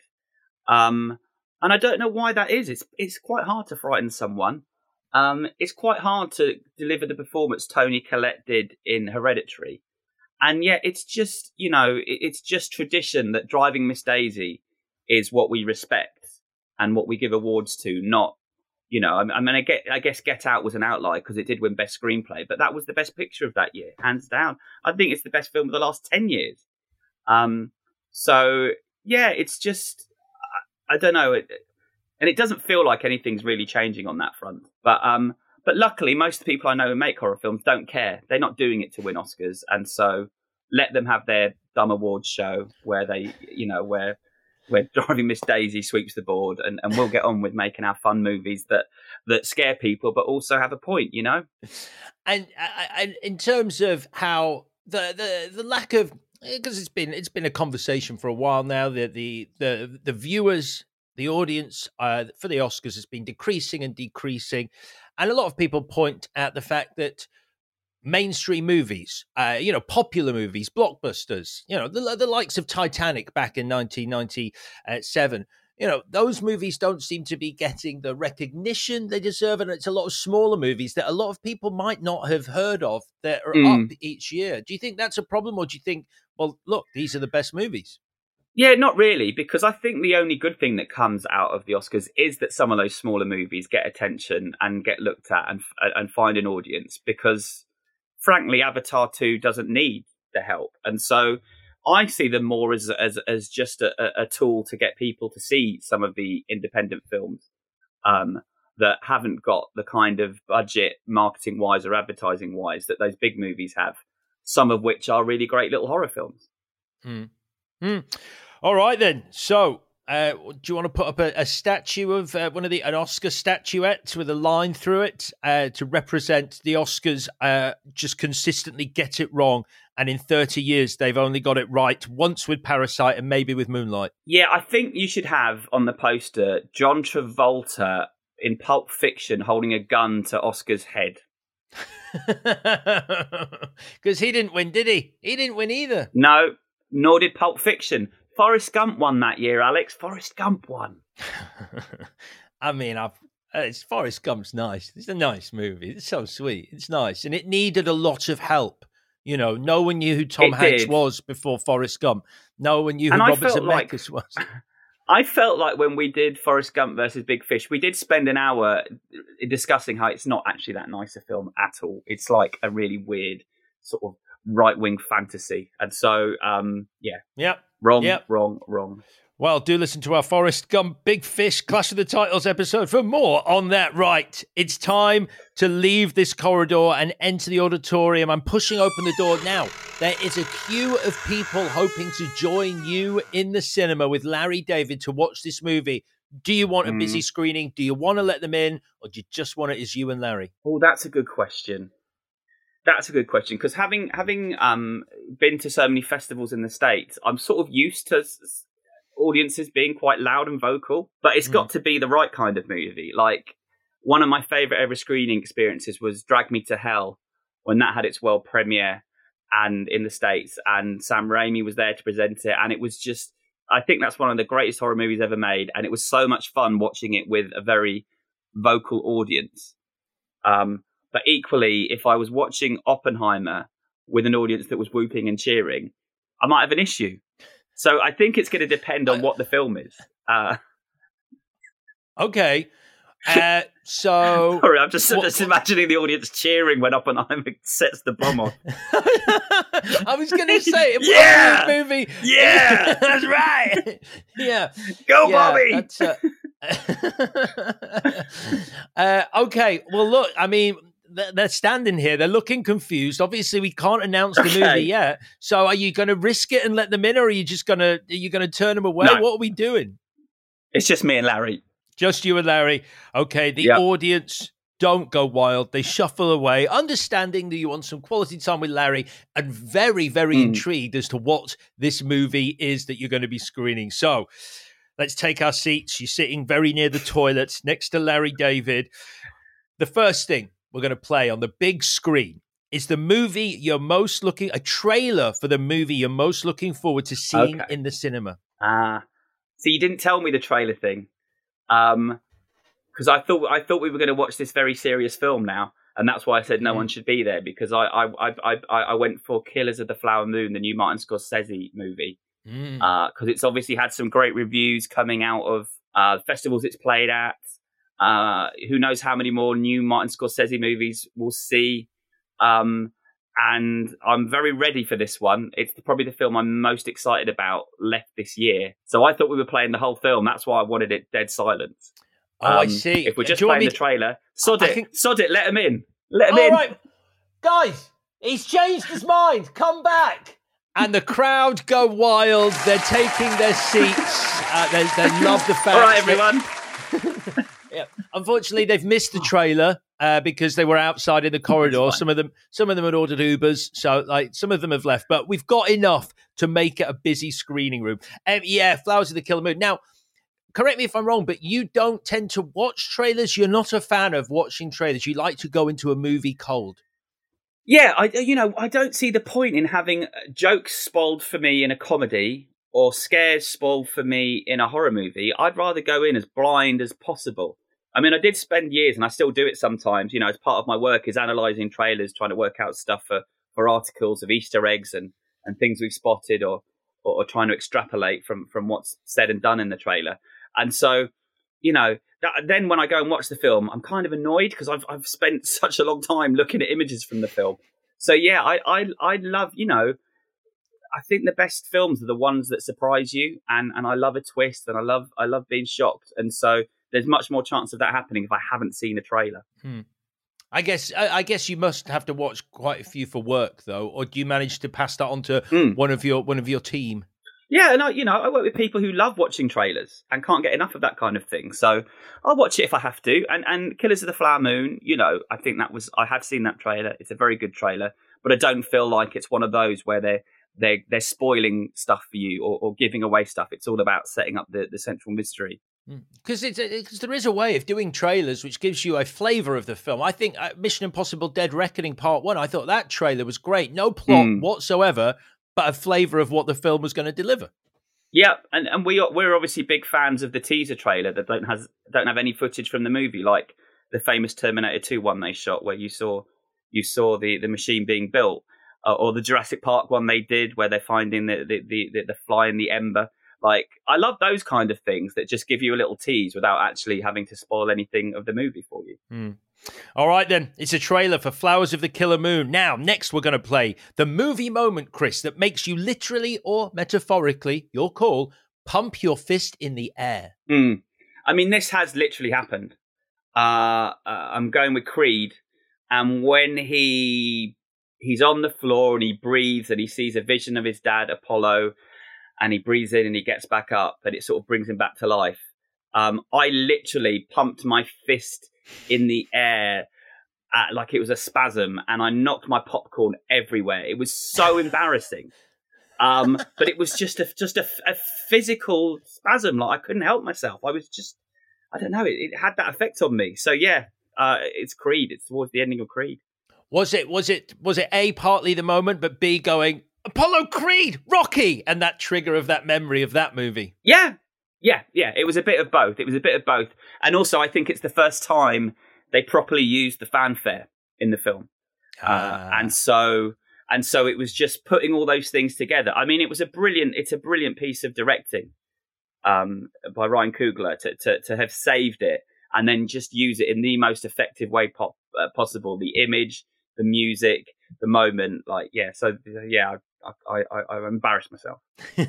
Um, and I don't know why that is. It's it's quite hard to frighten someone. Um, it's quite hard to deliver the performance Toni Collette did in Hereditary. And yet it's just, you know, it, it's just tradition that Driving Miss Daisy is what we respect and what we give awards to, not, you know, I mean, I, get, I guess Get Out was an outlier because it did win Best Screenplay, but that was the best picture of that year, hands down. I think it's the best film of the last ten years. Um, so, yeah, it's just, I, I don't know. It, and it doesn't feel like anything's really changing on that front. But um, but luckily, most of the people I know who make horror films don't care. They're not doing it to win Oscars. And so let them have their dumb awards show where they, you know, where... where Driving Miss Daisy sweeps the board, and, and we'll get on with making our fun movies that, that scare people, but also have a point, you know? And, and in terms of how the, the, the lack of, because it's been, it's been a conversation for a while now, the, the, the, the viewers, the audience uh, for the Oscars has been decreasing and decreasing. And a lot of people point at the fact that mainstream movies, uh, you know, popular movies, blockbusters, you know, the, the likes of Titanic back in nineteen ninety-seven, you know, those movies don't seem to be getting the recognition they deserve. And it's a lot of smaller movies that a lot of people might not have heard of that are mm. up each year. Do you think that's a problem? Or do you think, well, look, these are the best movies? Yeah, not really, because I think the only good thing that comes out of the Oscars is that some of those smaller movies get attention and get looked at and and find an audience, because frankly, Avatar two doesn't need the help. And so I see them more as as as just a, a tool to get people to see some of the independent films um, that haven't got the kind of budget, marketing wise or advertising wise, that those big movies have. Some of which are really great little horror films. Mm. Mm. All right then. So. Uh, do you want to put up a, a statue of uh, one of the an Oscar statuette with a line through it uh, to represent the Oscars uh, just consistently get it wrong, and in thirty years they've only got it right once with Parasite and maybe with Moonlight? Yeah, I think you should have on the poster John Travolta in Pulp Fiction holding a gun to Oscar's head. Because he didn't win, did he? He didn't win either. No, nor did Pulp Fiction. Forrest Gump won that year, Alex. Forrest Gump won. I mean, I've, uh, it's Forrest Gump's nice. It's a nice movie. It's so sweet. It's nice. And it needed a lot of help. You know, no one knew who Tom It Hanks did. was before Forrest Gump. No one knew who And I Robert felt like- Zemeckis was. I felt like when we did Forrest Gump versus Big Fish, we did spend an hour discussing how it's not actually that nice a film at all. It's like a really weird sort of right-wing fantasy. And so, um, yeah. Yep. Wrong, Yep. wrong, wrong. Well, do listen to our Forrest Gump Big Fish Clash of the Titles episode for more on that. Right, it's time to leave this corridor and enter the auditorium. I'm pushing open the door now. There is a queue of people hoping to join you in the cinema with Larry David to watch this movie. Do you want a Mm. busy screening? Do you want to let them in? Or do you just want it as you and Larry? Oh, that's a good question. That's a good question, because having having um, been to so many festivals in the States, I'm sort of used to s- audiences being quite loud and vocal, but it's got to be the right kind of movie. Like, one of my favourite ever screening experiences was Drag Me to Hell, when that had its world premiere and in the States, and Sam Raimi was there to present it, and it was just, I think that's one of the greatest horror movies ever made, and it was so much fun watching it with a very vocal audience. Um, but equally, if I was watching Oppenheimer with an audience that was whooping and cheering, I might have an issue. So I think it's going to depend on what the film is. Uh, Okay. Uh, so... sorry, I'm just, what- just imagining the audience cheering when Oppenheimer sets the bomb off. I was going to say, it was Yeah! a movie. Yeah! That's right. Yeah. Go, Yeah, Bobby! that's, uh... uh, okay. Well, look, I mean, th- they're standing here. They're looking confused. Obviously, we can't announce the Okay. movie yet. So, are you going to risk it and let them in, or are you just going to are you going to turn them away? No. What are we doing? It's just me and Larry. Just you and Larry. Okay. The Yep. audience don't go wild. They shuffle away, understanding that you want some quality time with Larry, and very, very Mm. intrigued as to what this movie is that you're going to be screening. So let's take our seats. You're sitting very near the toilets next to Larry David. The first thing we're going to play on the big screen is the movie you're most looking, a trailer for the movie you're most looking forward to seeing Okay. in the cinema. Ah, so you didn't tell me the trailer thing, um, because I thought I thought we were going to watch this very serious film now, and that's why I said no Mhm. one should be there, because I I, I I I went for Killers of the Flower Moon, the new Martin Scorsese movie, Mm. because it's obviously had some great reviews coming out of uh, festivals it's played at. Uh, who knows how many more new Martin Scorsese movies we'll see. Um, and I'm very ready for this one. It's probably the film I'm most excited about left this year. So I thought we were playing the whole film. That's why I wanted it dead silent. Oh, I Um, see. If we're just Do you want playing me the trailer, sod I it, can- sod it, let him in. Let him All in. right, guys, he's changed his mind. Come back. And the crowd go wild. They're taking their seats. Uh, they, they love the fact. All right, that- everyone. yeah. Unfortunately, they've missed the trailer uh, because they were outside in the corridor. fine. Some of them, some of them had ordered Ubers, so like some of them have left. But we've got enough to make it a busy screening room. Um, yeah, Flowers of the Killer Moon. Now, correct me if I'm wrong, but you don't tend to watch trailers. You're not a fan of watching trailers. You like to go into a movie cold. Yeah, I you know I don't see the point in having jokes spoiled for me in a comedy or scares spoiled for me in a horror movie. I'd rather go in as blind as possible. I mean, I did spend years, and I still do it sometimes. You know, as part of my work is analysing trailers, trying to work out stuff for, for articles of Easter eggs and, and things we've spotted, or, or or trying to extrapolate from from what's said and done in the trailer. And so, you know, that, then when I go and watch the film, I'm kind of annoyed because I've I've spent such a long time looking at images from the film. So yeah, I I I love, you know, I think the best films are the ones that surprise you, and, and I love a twist, and I love I love being shocked, and so there's much more chance of that happening if I haven't seen a trailer. Hmm. I guess I, I guess you must have to watch quite a few for work, though, or do you manage to pass that on to mm. one of your one of your team? Yeah, and I, you know, I work with people who love watching trailers and can't get enough of that kind of thing. So I'll watch it if I have to. And and Killers of the Flower Moon, you know, I think that was I have seen that trailer. It's a very good trailer, but I don't feel like it's one of those where they're they they're spoiling stuff for you or, or giving away stuff. It's all about setting up the, the central mystery. Because it's because there is a way of doing trailers which gives you a flavour of the film. I think uh, Mission Impossible: Dead Reckoning Part One. I thought that trailer was great. No plot mm. whatsoever, but a flavour of what the film was going to deliver. Yeah, and, and we are, we're obviously big fans of the teaser trailer that don't has don't have any footage from the movie, like the famous Terminator two one they shot, where you saw you saw the, the machine being built, uh, or the Jurassic Park one they did, where they're finding the the, the, the, the fly in the ember. Like, I love those kind of things that just give you a little tease without actually having to spoil anything of the movie for you. Mm. All right, then. It's a trailer for Flowers of the Killer Moon. Now, next we're going to play the movie moment, Chris, that makes you literally or metaphorically, your call, pump your fist in the air. Mm. I mean, this has literally happened. Uh, uh, I'm going with Creed. And when he he's on the floor and he breathes and he sees a vision of his dad, Apollo, and he breathes in and he gets back up, and it sort of brings him back to life. Um, I literally pumped my fist in the air at, like it was a spasm, and I knocked my popcorn everywhere. It was so embarrassing. Um, but it was just a just a, a physical spasm. Like, I couldn't help myself. I was just, I don't know, it, it had that effect on me. So yeah, uh, it's Creed. It's towards the ending of Creed. Was it, was it, was it A, partly the moment, but B, going, Apollo Creed, Rocky, and that trigger of that memory of that movie? Yeah, yeah, yeah. It was a bit of both. It was a bit of both. And also, I think it's the first time they properly used the fanfare in the film. Ah. Uh, and so and so it was just putting all those things together. I mean, it was a brilliant, it's a brilliant piece of directing um, by Ryan Coogler to, to, to have saved it and then just use it in the most effective way pop, uh, possible. The image, the music, the moment, like, yeah. So, yeah, I, I, I embarrassed myself.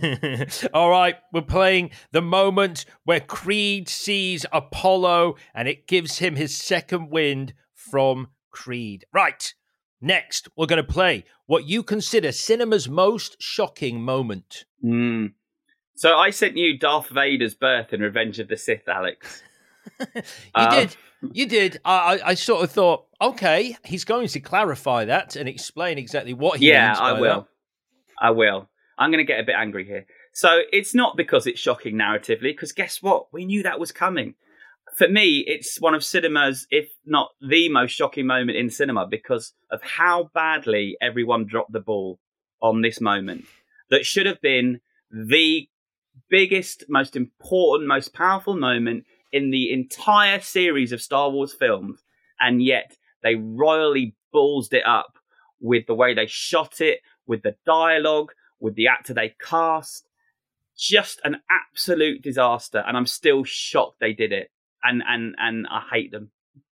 All right, we're playing the moment where Creed sees Apollo and it gives him his second wind from Creed. Right, next we're going to play what you consider cinema's most shocking moment. Mm. So I sent you Darth Vader's birth in Revenge of the Sith, Alex. you um, did. You did. I, I sort of thought, okay, he's going to clarify that and explain exactly what he yeah, means by I will. that. I will. I'm going to get a bit angry here. So it's not because it's shocking narratively, because guess what? We knew that was coming. For me, it's one of cinema's, if not the most shocking moment in cinema, because of how badly everyone dropped the ball on this moment. That should have been the biggest, most important, most powerful moment in the entire series of Star Wars films. And yet they royally ballsed it up with the way they shot it, with the dialogue, with the actor they cast. Just an absolute disaster. And I'm still shocked they did it. And and and I hate them.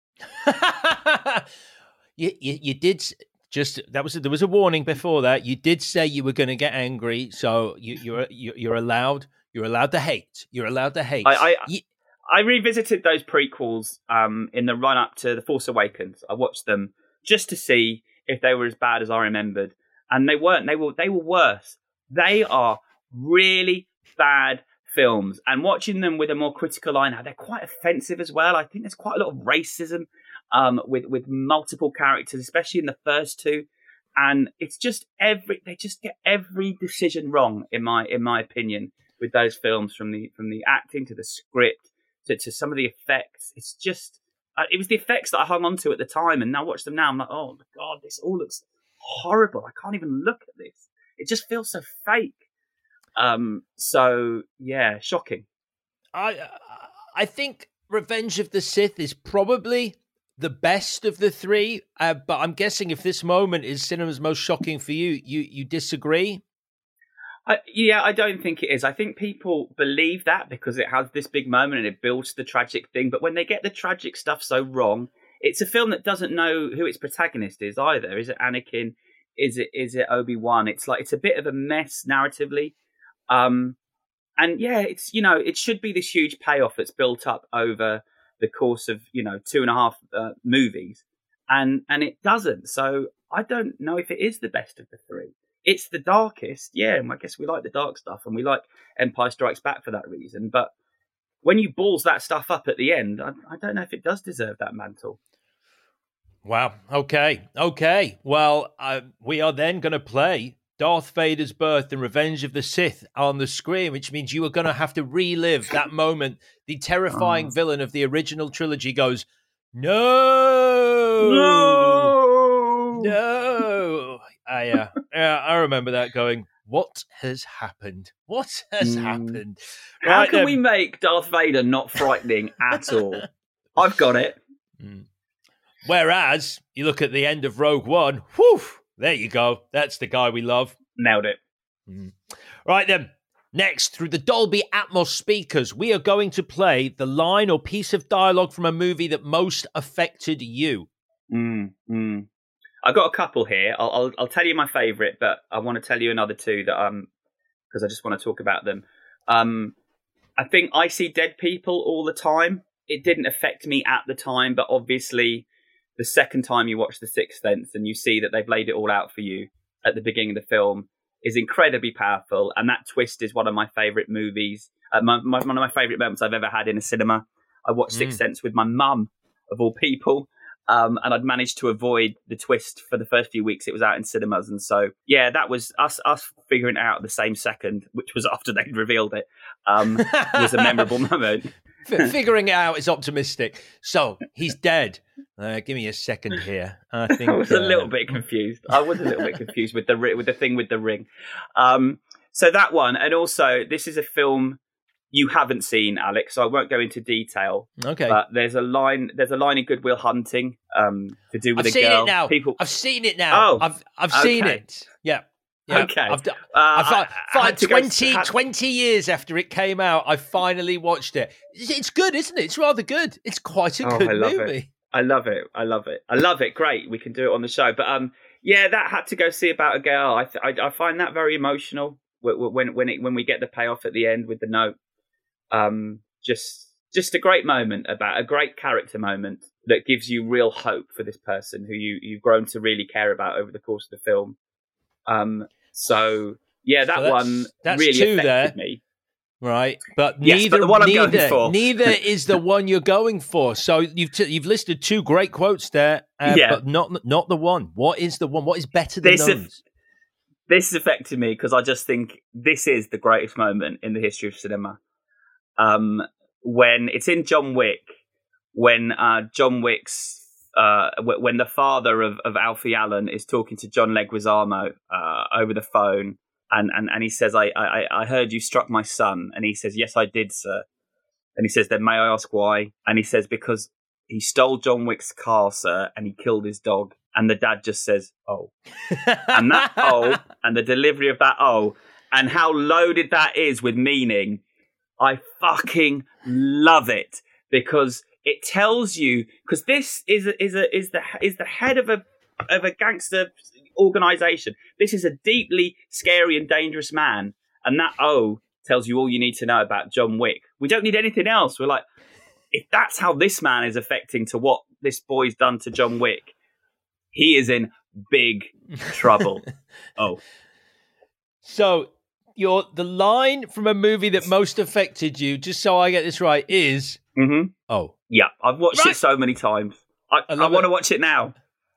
you, you you did just that was there was a warning before that. You did say you were going to get angry, so you you're you're allowed you're allowed to hate. You're allowed to hate. I I, you, I revisited those prequels um, in the run up to The Force Awakens. I watched them just to see if they were as bad as I remembered, and they weren't. They were they were worse. They are really bad films, and watching them with a more critical eye now, they're quite offensive as well. I think there's quite a lot of racism um, with with multiple characters, especially in the first two, and it's just every they just get every decision wrong in my in my opinion with those films, from the from the acting to the script to, to some of the effects. It's just uh, it was the effects that I hung on to at the time, and now watch them now, I'm like, oh my god, this all looks horrible. I can't even look at this. It just feels so fake. Um. So yeah, shocking. I I think Revenge of the Sith is probably the best of the three. Uh, but I'm guessing if this moment is cinema's most shocking for you, you you disagree. I, yeah, I don't think it is. I think people believe that because it has this big moment and it builds the tragic thing. But when they get the tragic stuff so wrong, it's a film that doesn't know who its protagonist is either. Is it Anakin? Is it is it Obi-Wan? It's like it's a bit of a mess narratively. Um, and yeah, it's, you know, it should be this huge payoff that's built up over the course of, you know, two and a half uh, movies. And and it doesn't. So I don't know if it is the best of the three. It's the darkest, yeah, and I guess we like the dark stuff, and we like Empire Strikes Back for that reason. But when you balls that stuff up at the end, I, I don't know if it does deserve that mantle. Wow. Okay. Okay. Well, uh, we are then going to play Darth Vader's birth and Revenge of the Sith on the screen, which means you are going to have to relive that moment. The terrifying oh. villain of the original trilogy goes, no, no, no. I, uh, yeah, I remember that going, what has happened? What has mm. happened? How right, can then. we make Darth Vader not frightening at all? I've got it. Mm. Whereas, you look at the end of Rogue One, whew, there you go. That's the guy we love. Nailed it. Mm. Right then, next, through the Dolby Atmos speakers, we are going to play the line or piece of dialogue from a movie that most affected you. Mm, mm. I've got a couple here. I'll, I'll, I'll tell you my favourite, but I want to tell you another two that um because I just want to talk about them. Um, I think I See Dead People all the time. It didn't affect me at the time, but obviously the second time you watch The Sixth Sense and you see that they've laid it all out for you at the beginning of the film is incredibly powerful. And that twist is one of my favourite movies, uh, my, my, one of my favourite moments I've ever had in a cinema. I watched mm. Sixth Sense with my mum, of all people. Um, and I'd managed to avoid the twist for the first few weeks it was out in cinemas. And so, yeah, that was us us figuring it out at the same second, which was after they'd revealed it, um, was a memorable moment. F- figuring it out is optimistic. So, he's dead. Uh, give me a second here. I think I was uh... a little bit confused. I was a little bit confused with the with the thing with the ring. Um, so that one, and also this is a film you haven't seen, Alex, so I won't go into detail. Okay. But there's a line. There's a line in Good Will Hunting um, to do with I've a girl. I've seen it now. People... I've seen it now. Oh, I've I've okay. seen it. Yeah. Yeah. Okay. I've, uh, I've, I, I've, twenty, go, twenty years after it came out, I finally watched it. It's good, isn't it? It's rather good. It's quite a oh, good I love movie. It. I love it. I love it. I love it. Great. We can do it on the show. But um, yeah, that Had to Go See About a Girl. I th- I, I find that very emotional when when it, when we get the payoff at the end with the note. Um, just just a great moment about a great character moment that gives you real hope for this person who you you've grown to really care about over the course of the film. Um, so yeah, that so that's, one that's really two affected there. me. Right, but yes, neither but the one I'm neither, going for. neither is the one you're going for. So you've t- you've listed two great quotes there, uh, yeah. but not not the one. What is the one? What is better than this those? Af- this has affected me because I just think this is the greatest moment in the history of cinema. Um, when it's in John Wick, when uh, John Wick's uh, w- when the father of, of Alfie Allen is talking to John Leguizamo uh, over the phone. And, and and he says, I, I I heard you struck my son. And he says, yes, I did, sir. And he says, then may I ask why? And he says, because he stole John Wick's car, sir, and he killed his dog. And the dad just says, oh. And that oh, and the delivery of that oh, and how loaded that is with meaning, I fucking love it. Because it tells you, because this is a, is a, is the is the head of a of a gangster organization. This is a deeply scary and dangerous man, and that oh tells you all you need to know about John Wick. We don't need anything else. We're like, if that's how this man is affecting to what this boy's done to John Wick, he is in big trouble. Oh, so your the line from a movie that most affected you, just so I get this right, is mm-hmm. oh yeah, I've watched right. it so many times. I, I, I want to watch it now.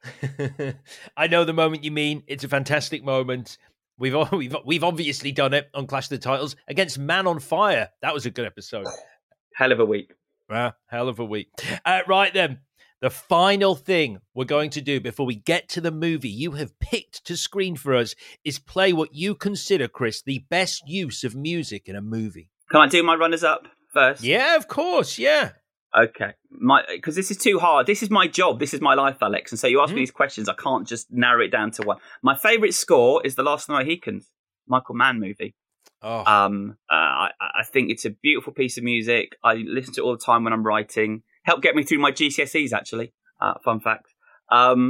I know the moment you mean. It's a fantastic moment. We've we've we've obviously done it on Clash of the Titles against Man on Fire. That was a good episode. Hell of a week. Ah, hell of a week. Uh, right then, the final thing we're going to do before we get to the movie you have picked to screen for us is play what you consider, Chris, the best use of music in a movie. Can I do my runners up first? Yeah, of course. Yeah. Okay, my because this is too hard. This is my job. This is my life, Alex. And so you ask mm. me these questions, I can't just narrow it down to one. My favourite score is The Last of the Mohicans, Michael Mann movie. Oh. Um, uh, I, I think it's a beautiful piece of music. I listen to it all the time when I'm writing. Helped get me through my G C S Es, actually. Uh, fun fact. Um,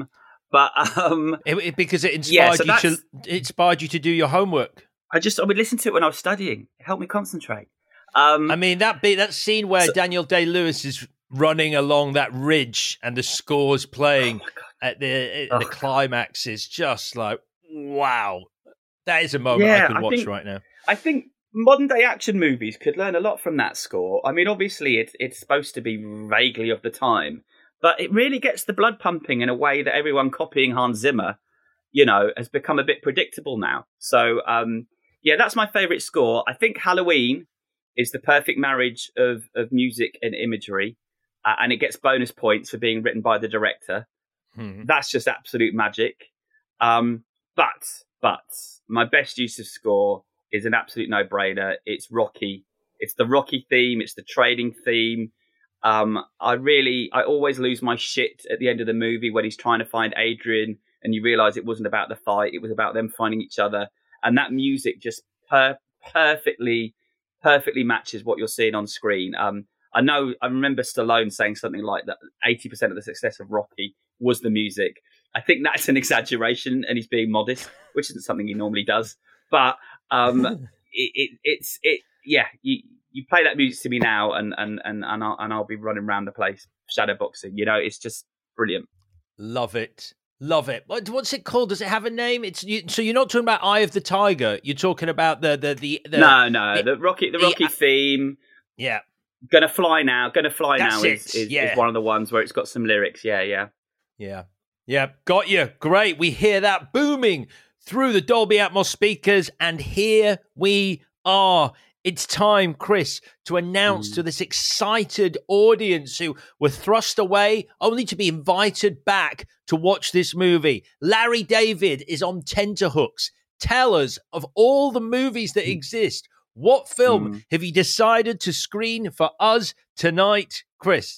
But um, it, it, because it inspired yeah, so you to it inspired you to do your homework. I just I would listen to it when I was studying. It helped me concentrate. Um, I mean that bit, that scene where so, Daniel Day-Lewis is running along that ridge and the score's playing oh at the at oh the climax is just like, wow, that is a moment yeah, I could I watch think, right now. I think modern day action movies could learn a lot from that score. I mean, obviously it's it's supposed to be vaguely of the time, but it really gets the blood pumping in a way that everyone copying Hans Zimmer, you know, has become a bit predictable now. So um, yeah, that's my favourite score. I think Halloween is the perfect marriage of of music and imagery. Uh, and it gets bonus points for being written by the director. Hmm. That's just absolute magic. Um, but, but my best use of score is an absolute no-brainer. It's Rocky. It's the Rocky theme. It's the trading theme. Um, I really, I always lose my shit at the end of the movie when he's trying to find Adrian and you realise it wasn't about the fight. It was about them finding each other. And that music just per- perfectly, perfectly matches what you're seeing on screen. Um, I know, I remember Stallone saying something like that eighty percent of the success of Rocky was the music. I think that's an exaggeration and he's being modest, which isn't something he normally does. But um, it, it, it's, it, yeah, you, you play that music to me now and, and, and, and, I'll, and I'll be running around the place shadowboxing. You know, it's just brilliant. Love it. Love it. What, what's it called? Does it have a name? It's you, so you're not talking about Eye of the Tiger. You're talking about the, the, the, the no, no, the, the Rocky, the, the Rocky uh, theme. Yeah. Gonna Fly Now, Gonna Fly That's Now is, is, yeah. is one of the ones where it's got some lyrics. Yeah, yeah. Yeah. Yeah. Got you. Great. We hear that booming through the Dolby Atmos speakers. And here we are. It's time, Chris, to announce mm. to this excited audience who were thrust away only to be invited back to watch this movie. Larry David is on tenterhooks. Tell us, of all the movies that mm. exist, what film mm. have you decided to screen for us tonight, Chris?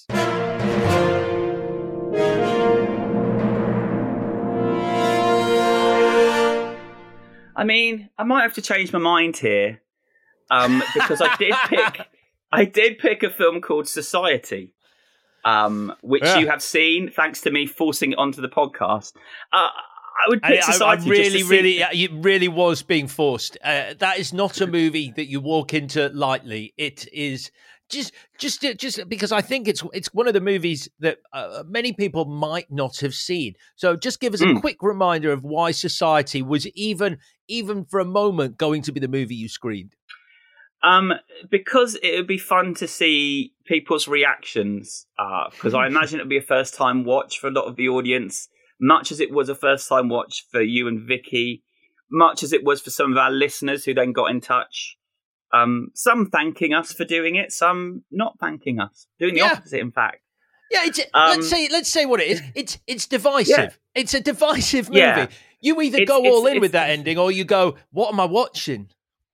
I mean, I might have to change my mind here um, because I did pick, I did pick a film called Society, um, which yeah. you have seen thanks to me forcing it onto the podcast. Uh, I would pick I, Society. I really, just really, it really was being forced. Uh, that is not a movie that you walk into lightly. It is just, just, just because I think it's it's one of the movies that uh, many people might not have seen. So, just give us a mm. quick reminder of why Society was even, even for a moment, going to be the movie you screened. Um, because it would be fun to see people's reactions. Because uh, I imagine it would be a first-time watch for a lot of the audience. Much as it was a first-time watch for you and Vicky, much as it was for some of our listeners who then got in touch, um, some thanking us for doing it, some not thanking us, doing the yeah. opposite, in fact. Yeah, it's, um, let's say let's say what it is. It's it's divisive. Yeah. It's a divisive movie. Yeah. You either it's, go it's, all in it's, with that ending, or you go, "What am I watching?"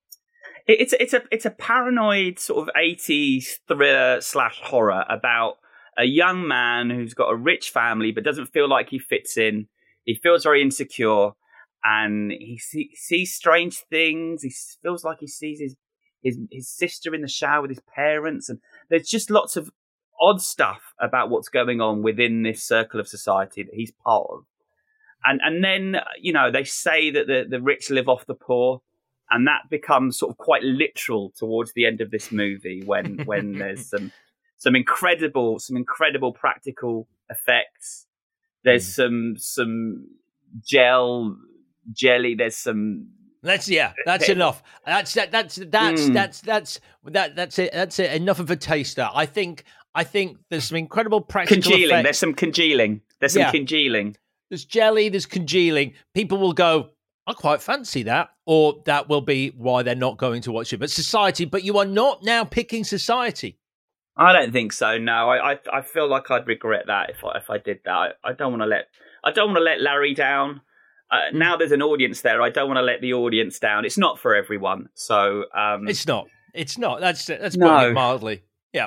It's it's a it's a paranoid sort of eighties thriller slash horror about a young man who's got a rich family but doesn't feel like he fits in. He feels very insecure and he see, sees strange things. He feels like he sees his, his his sister in the shower with his parents. And there's just lots of odd stuff about what's going on within this circle of society that he's part of. And and then, you know, they say that the, the rich live off the poor. And that becomes sort of quite literal towards the end of this movie when when there's some... Some incredible, some incredible practical effects. There's mm. some some gel jelly. There's some. That's yeah. That's enough. That's that. That's that's mm. that's that's that. That's it. That's it. Enough of a taster. I think. I think there's some incredible practical congealing. effects. There's some congealing. There's some yeah. congealing. There's jelly. There's congealing. People will go, I quite fancy that, or that will be why they're not going to watch it. But Society. But you are not now picking Society. I don't think so. No, I, I I feel like I'd regret that if I if I did that. I, I don't want to let I don't want to let Larry down. Uh, mm. Now there's an audience there. I don't want to let the audience down. It's not for everyone. So um, it's not. It's not. That's that's no. putting it mildly. Yeah.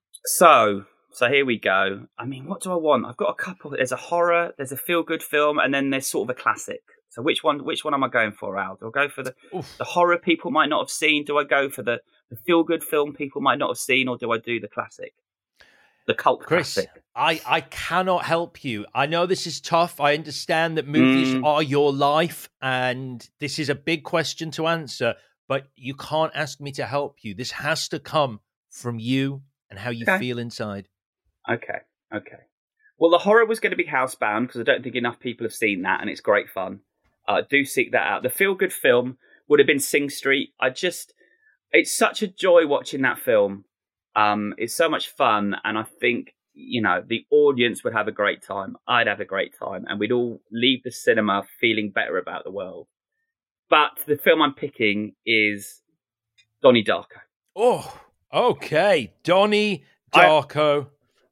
So so here we go. I mean, what do I want? I've got a couple. There's a horror. There's a feel good film, and then there's sort of a classic. So which one? Which one am I going for, Al? Do I go for the Oof. the horror people might not have seen? Do I go for the the feel-good film people might not have seen, or do I do the classic? the cult Chris, classic. I, I cannot help you. I know this is tough. I understand that movies Mm. are your life, and this is a big question to answer, but you can't ask me to help you. This has to come from you and how you Okay. feel inside. Okay, okay. Well, the horror was going to be Housebound, because I don't think enough people have seen that, and it's great fun. Uh, do seek that out. The feel-good film would have been Sing Street. I just... It's such a joy watching that film. Um, it's so much fun, and I think, you know, the audience would have a great time. I'd have a great time, and we'd all leave the cinema feeling better about the world. But the film I'm picking is Donnie Darko. Oh, okay. Donnie Darko. I,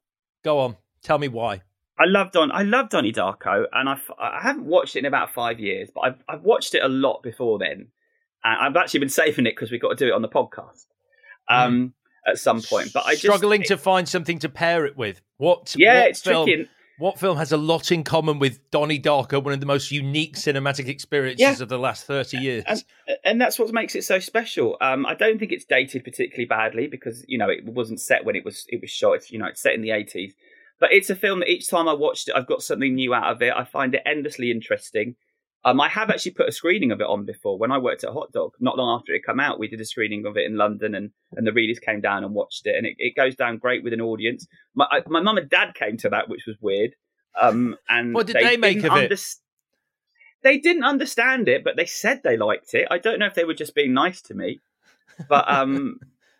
Go on. Tell me why. I love Don. I love Donnie Darko, and I've, I haven't watched it in about five years, but I've, I've watched it a lot before then. And I've actually been saving it because we've got to do it on the podcast um, mm. at some point. But I just struggling it, to find something to pair it with. What? Yeah, what it's film, tricky. What film has a lot in common with Donnie Darko, one of the most unique cinematic experiences yeah. of the last thirty years? And, and that's what makes it so special. Um, I don't think it's dated particularly badly because, you know, it wasn't set when it was it was shot. It's, you know, it's set in the eighties. But it's a film that each time I watched it, I've got something new out of it. I find it endlessly interesting. Um, I have actually put a screening of it on before. When I worked at Hot Dog, not long after it came out, we did a screening of it in London, and, and the readers came down and watched it, and it, it goes down great with an audience. My I, my mum and dad came to that, which was weird. Um, and what did they, they make of it? Underst- they didn't understand it, but they said they liked it. I don't know if they were just being nice to me, but um,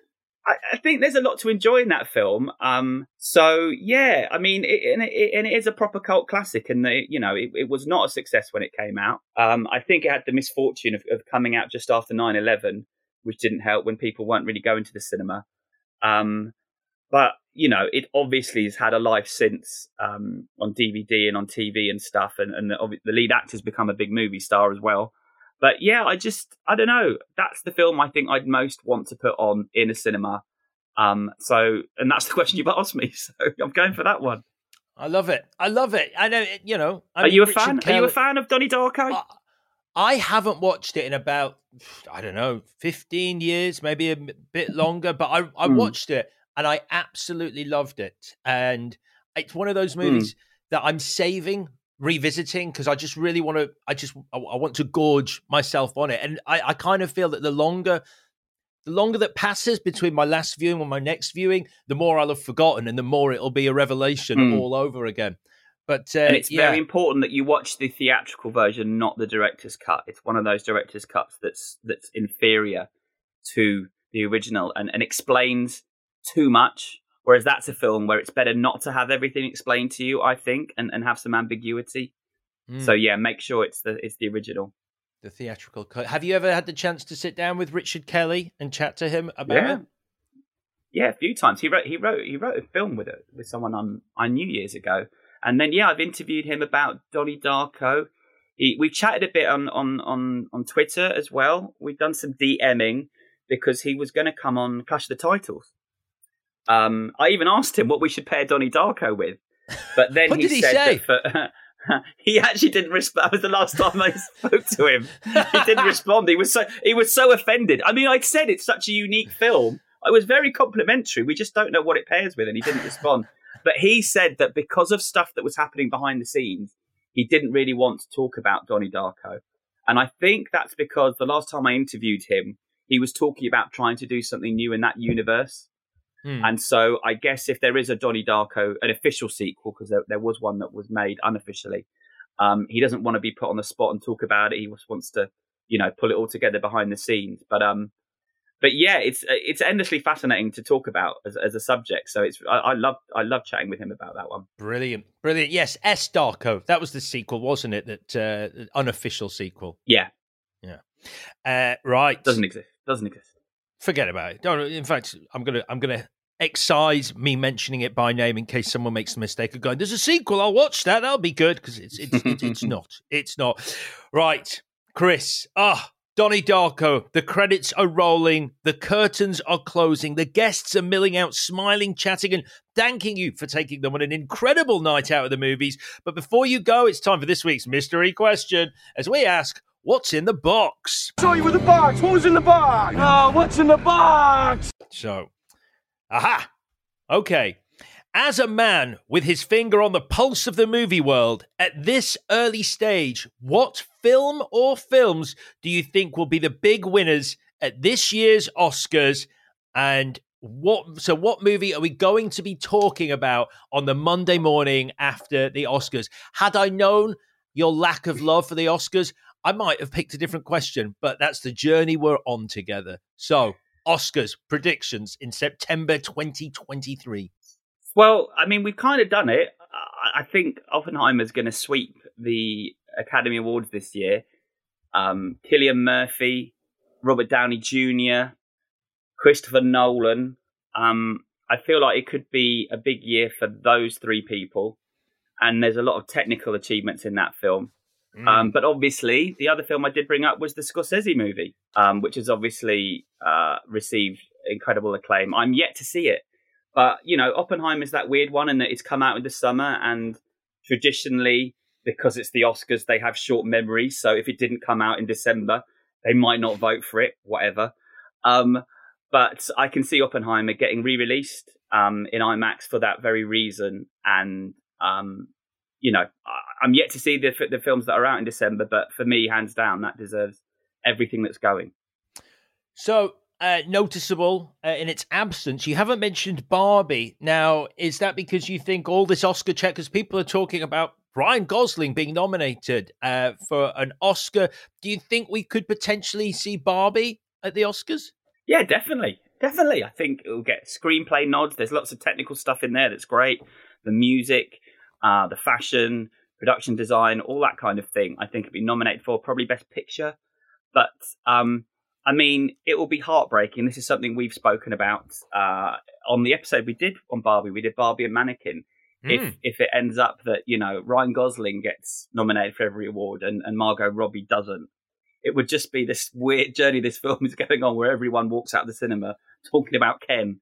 I, I think there's a lot to enjoy in that film. Um, so yeah, I mean, it, and, it, and it is a proper cult classic, and the, you know, it, it was not a success when it came out. Um, I think it had the misfortune of, of coming out just after nine eleven, which didn't help when people weren't really going to the cinema. Um, but you know, it obviously has had a life since um, on D V D and on T V and stuff, and, and the, the lead actor's become a big movie star as well. But yeah, I just, I don't know. That's the film I think I'd most want to put on in a cinema. Um, so, and that's the question you've asked me. So I'm going for that one. I love it. I love it. I know, you know. I Are mean, you a Richard fan? Kelly, Are you a fan of Donnie Darko? I, I haven't watched it in about, I don't know, fifteen years, maybe a bit longer, but I, I mm. watched it and I absolutely loved it. And it's one of those movies mm. that I'm saving revisiting because I just really want to I just I, I want to gorge myself on it, and I, I kind of feel that the longer the longer that passes between my last viewing and my next viewing, the more I'll have forgotten and the more it'll be a revelation mm. all over again. But uh, and it's yeah. very important that you watch the theatrical version, not the director's cut. It's one of those director's cuts that's that's inferior to the original and, and explains too much. Whereas that's a film where it's better not to have everything explained to you, I think, and, and have some ambiguity. Mm. So yeah, make sure it's the it's the original, the theatrical cut. Have you ever had the chance to sit down with Richard Kelly and chat to him about yeah. it? Yeah, a few times. He wrote he wrote he wrote a film with it with someone I'm, I knew years ago, and then yeah, I've interviewed him about Donnie Darko. He, we've chatted a bit on, on on on Twitter as well. We've done some DMing because he was going to come on Clash of the Titles. Um, I even asked him what we should pair Donnie Darko with, but then what he did he said say? that for, he actually didn't respond. That was the last time I spoke to him. He didn't respond. He was so he was so offended. I mean, I said it's such a unique film. I was very complimentary. We just don't know what it pairs with, and he didn't respond. But he said that because of stuff that was happening behind the scenes, he didn't really want to talk about Donnie Darko, and I think that's because the last time I interviewed him, he was talking about trying to do something new in that universe. Hmm. And so I guess if there is a Donnie Darko, an official sequel, because there, there was one that was made unofficially, um, he doesn't want to be put on the spot and talk about it. He just wants to, you know, pull it all together behind the scenes. But um, but yeah, it's it's endlessly fascinating to talk about as, as a subject. So it's I, I love I love chatting with him about that one. Brilliant, brilliant. Yes, S Darko. That was the sequel, wasn't it? That uh, unofficial sequel. Yeah, yeah. Uh, right. Doesn't exist. Doesn't exist. Forget about it. Don't. In fact, I'm gonna I'm gonna excise me mentioning it by name in case someone makes the mistake of going, "There's a sequel. I'll watch that. That'll be good." Because it's it's it's, it's not. It's not. Right, Chris. Ah, oh, Donnie Darko. The credits are rolling. The curtains are closing. The guests are milling out, smiling, chatting, and thanking you for taking them on an incredible night out of the movies. But before you go, it's time for this week's mystery question, as we ask, what's in the box? Saw you with the box. What was in the box? Oh, what's in the box? So, aha. Okay. As a man with his finger on the pulse of the movie world, at this early stage, what film or films do you think will be the big winners at this year's Oscars? And what? So what movie are we going to be talking about on the Monday morning after the Oscars? Had I known your lack of love for the Oscars, I might have picked a different question, but that's the journey we're on together. So, Oscars predictions in September twenty twenty-three. Well, I mean, we've kind of done it. I think Oppenheimer's going to sweep the Academy Awards this year. Um, Cillian Murphy, Robert Downey Junior, Christopher Nolan. Um, I feel like it could be a big year for those three people. And there's a lot of technical achievements in that film. Mm. Um, but obviously, the other film I did bring up was the Scorsese movie, um, which has obviously uh, received incredible acclaim. I'm yet to see it. But, you know, Oppenheimer's that weird one in that it's come out in the summer, and traditionally, because it's the Oscars, they have short memories. So if it didn't come out in December, they might not vote for it, whatever. Um, but I can see Oppenheimer getting re-released um, in IMAX for that very reason. And, um, you know, I'm yet to see the, the films that are out in December, but for me, hands down, that deserves everything that's going. So... Uh, noticeable uh, in its absence, you haven't mentioned Barbie. Now, is that because you think all this Oscar check, because people are talking about Ryan Gosling being nominated uh, for an Oscar, do you think we could potentially see Barbie at the Oscars? Yeah, definitely. Definitely. I think it'll get screenplay nods. There's lots of technical stuff in there that's great. The music, uh, the fashion, production design, all that kind of thing. I think it'll be nominated for probably Best Picture. But, um, I mean, it will be heartbreaking. This is something we've spoken about uh, on the episode we did on Barbie. We did Barbie and Mannequin. Mm. If if it ends up that, you know, Ryan Gosling gets nominated for every award and, and Margot Robbie doesn't, it would just be this weird journey this film is going on where everyone walks out of the cinema talking about Ken.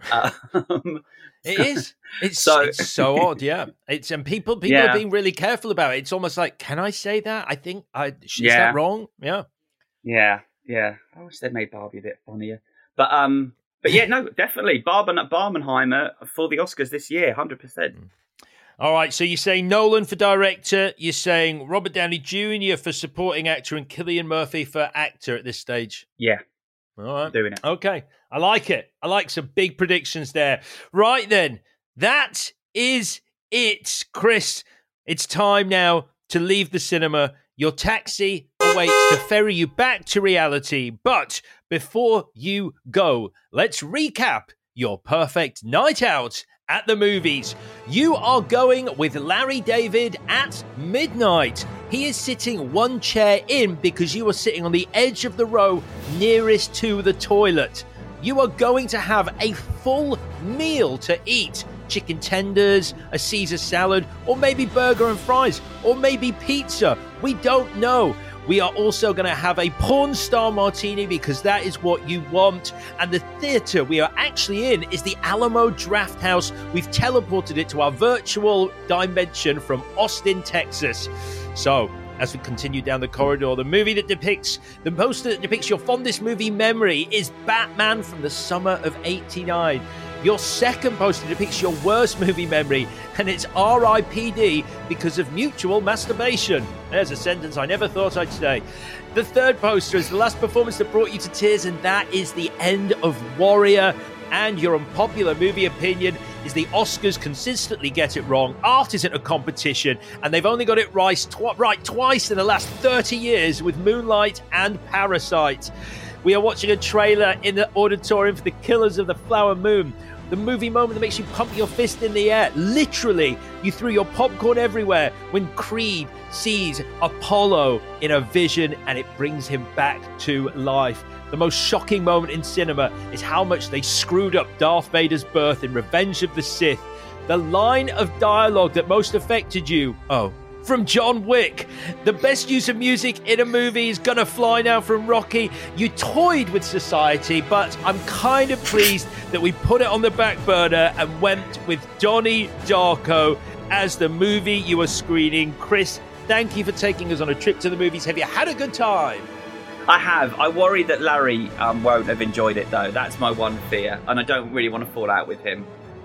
Um, it is. It's so, it's so odd, yeah. It's and people people yeah. are being really careful about it. It's almost like, can I say that? I think I is yeah. that wrong? Yeah. Yeah. Yeah, I wish they'd made Barbie a bit funnier. But um, but yeah, no, definitely. Barben- Barbenheimer for the Oscars this year, one hundred percent. All right, so you're saying Nolan for director, you're saying Robert Downey Junior for supporting actor, and Cillian Murphy for actor at this stage? Yeah. All right. I'm doing it. Okay, I like it. I like some big predictions there. Right then, that is it, Chris. It's time now to leave the cinema. Your taxi awaits to ferry you back to reality. But before you go, let's recap your perfect night out at the movies. You are going with Larry David at midnight. He is sitting one chair in because you are sitting on the edge of the row nearest to the toilet. You are going to have a full meal to eat. Chicken tenders, a Caesar salad, or maybe burger and fries, or maybe pizza. We don't know. We are also going to have a porn star martini because that is what you want. And the theater we are actually in is the Alamo Drafthouse. We've teleported it to our virtual dimension from Austin, Texas. So, as we continue down the corridor, the movie that depicts, the poster that depicts your fondest movie memory is Batman from the summer of eighty-nine. Your second poster depicts your worst movie memory, and it's R I P D because of mutual masturbation. There's a sentence I never thought I'd say. The third poster is the last performance that brought you to tears, and that is the end of Warrior. And your unpopular movie opinion is the Oscars consistently get it wrong. Art isn't a competition, and they've only got it right, tw- right twice in the last thirty years with Moonlight and Parasite. We are watching a trailer in the auditorium for The Killers of the Flower Moon. The movie moment that makes you pump your fist in the air. Literally, you threw your popcorn everywhere when Creed sees Apollo in a vision and it brings him back to life. The most shocking moment in cinema is how much they screwed up Darth Vader's birth in Revenge of the Sith. The line of dialogue that most affected you. Oh. From John Wick. The best use of music in a movie is gonna fly now from Rocky. You toyed with society, but I'm kind of pleased that we put it on the back burner and went with Donnie Darko as the movie you were screening. Chris, thank you for taking us on a trip to the movies. Have you had a good time? I have. I worry that Larry um, won't have enjoyed it, though. That's my one fear, and I don't really want to fall out with him.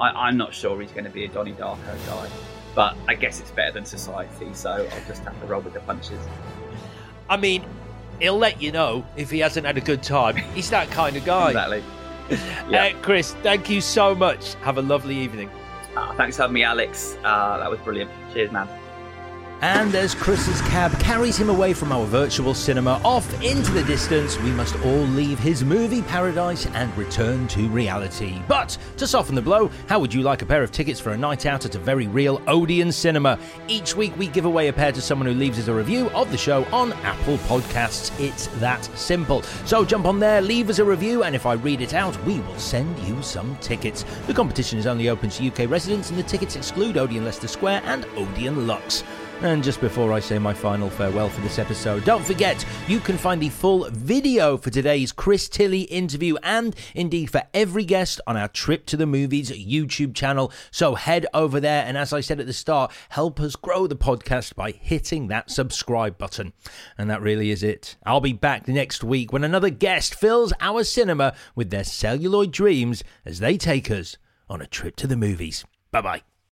I, I'm not sure he's going to be a Donnie Darko guy, but I guess it's better than Society, so I'll just have to roll with the punches. I mean, he'll let you know if he hasn't had a good time. He's that kind of guy. Exactly. Yep. Uh, Chris, thank you so much. Have a lovely evening. Uh, thanks for having me, Alex. Uh, that was brilliant. Cheers, man. And as Chris's cab carries him away from our virtual cinema off into the distance, we must all leave his movie paradise and return to reality. But to soften the blow, how would you like a pair of tickets for a night out at a very real Odeon cinema? Each week we give away a pair to someone who leaves us a review of the show on Apple Podcasts. It's that simple. So jump on there, leave us a review, and if I read it out, we will send you some tickets. The competition is only open to U K residents, and the tickets exclude Odeon Leicester Square and Odeon Lux. And just before I say my final farewell for this episode, don't forget, you can find the full video for today's Chris Tilley interview and indeed for every guest on our Trip to the Movies YouTube channel. So head over there and, as I said at the start, help us grow the podcast by hitting that subscribe button. And that really is it. I'll be back next week when another guest fills our cinema with their celluloid dreams as they take us on a trip to the movies. Bye-bye.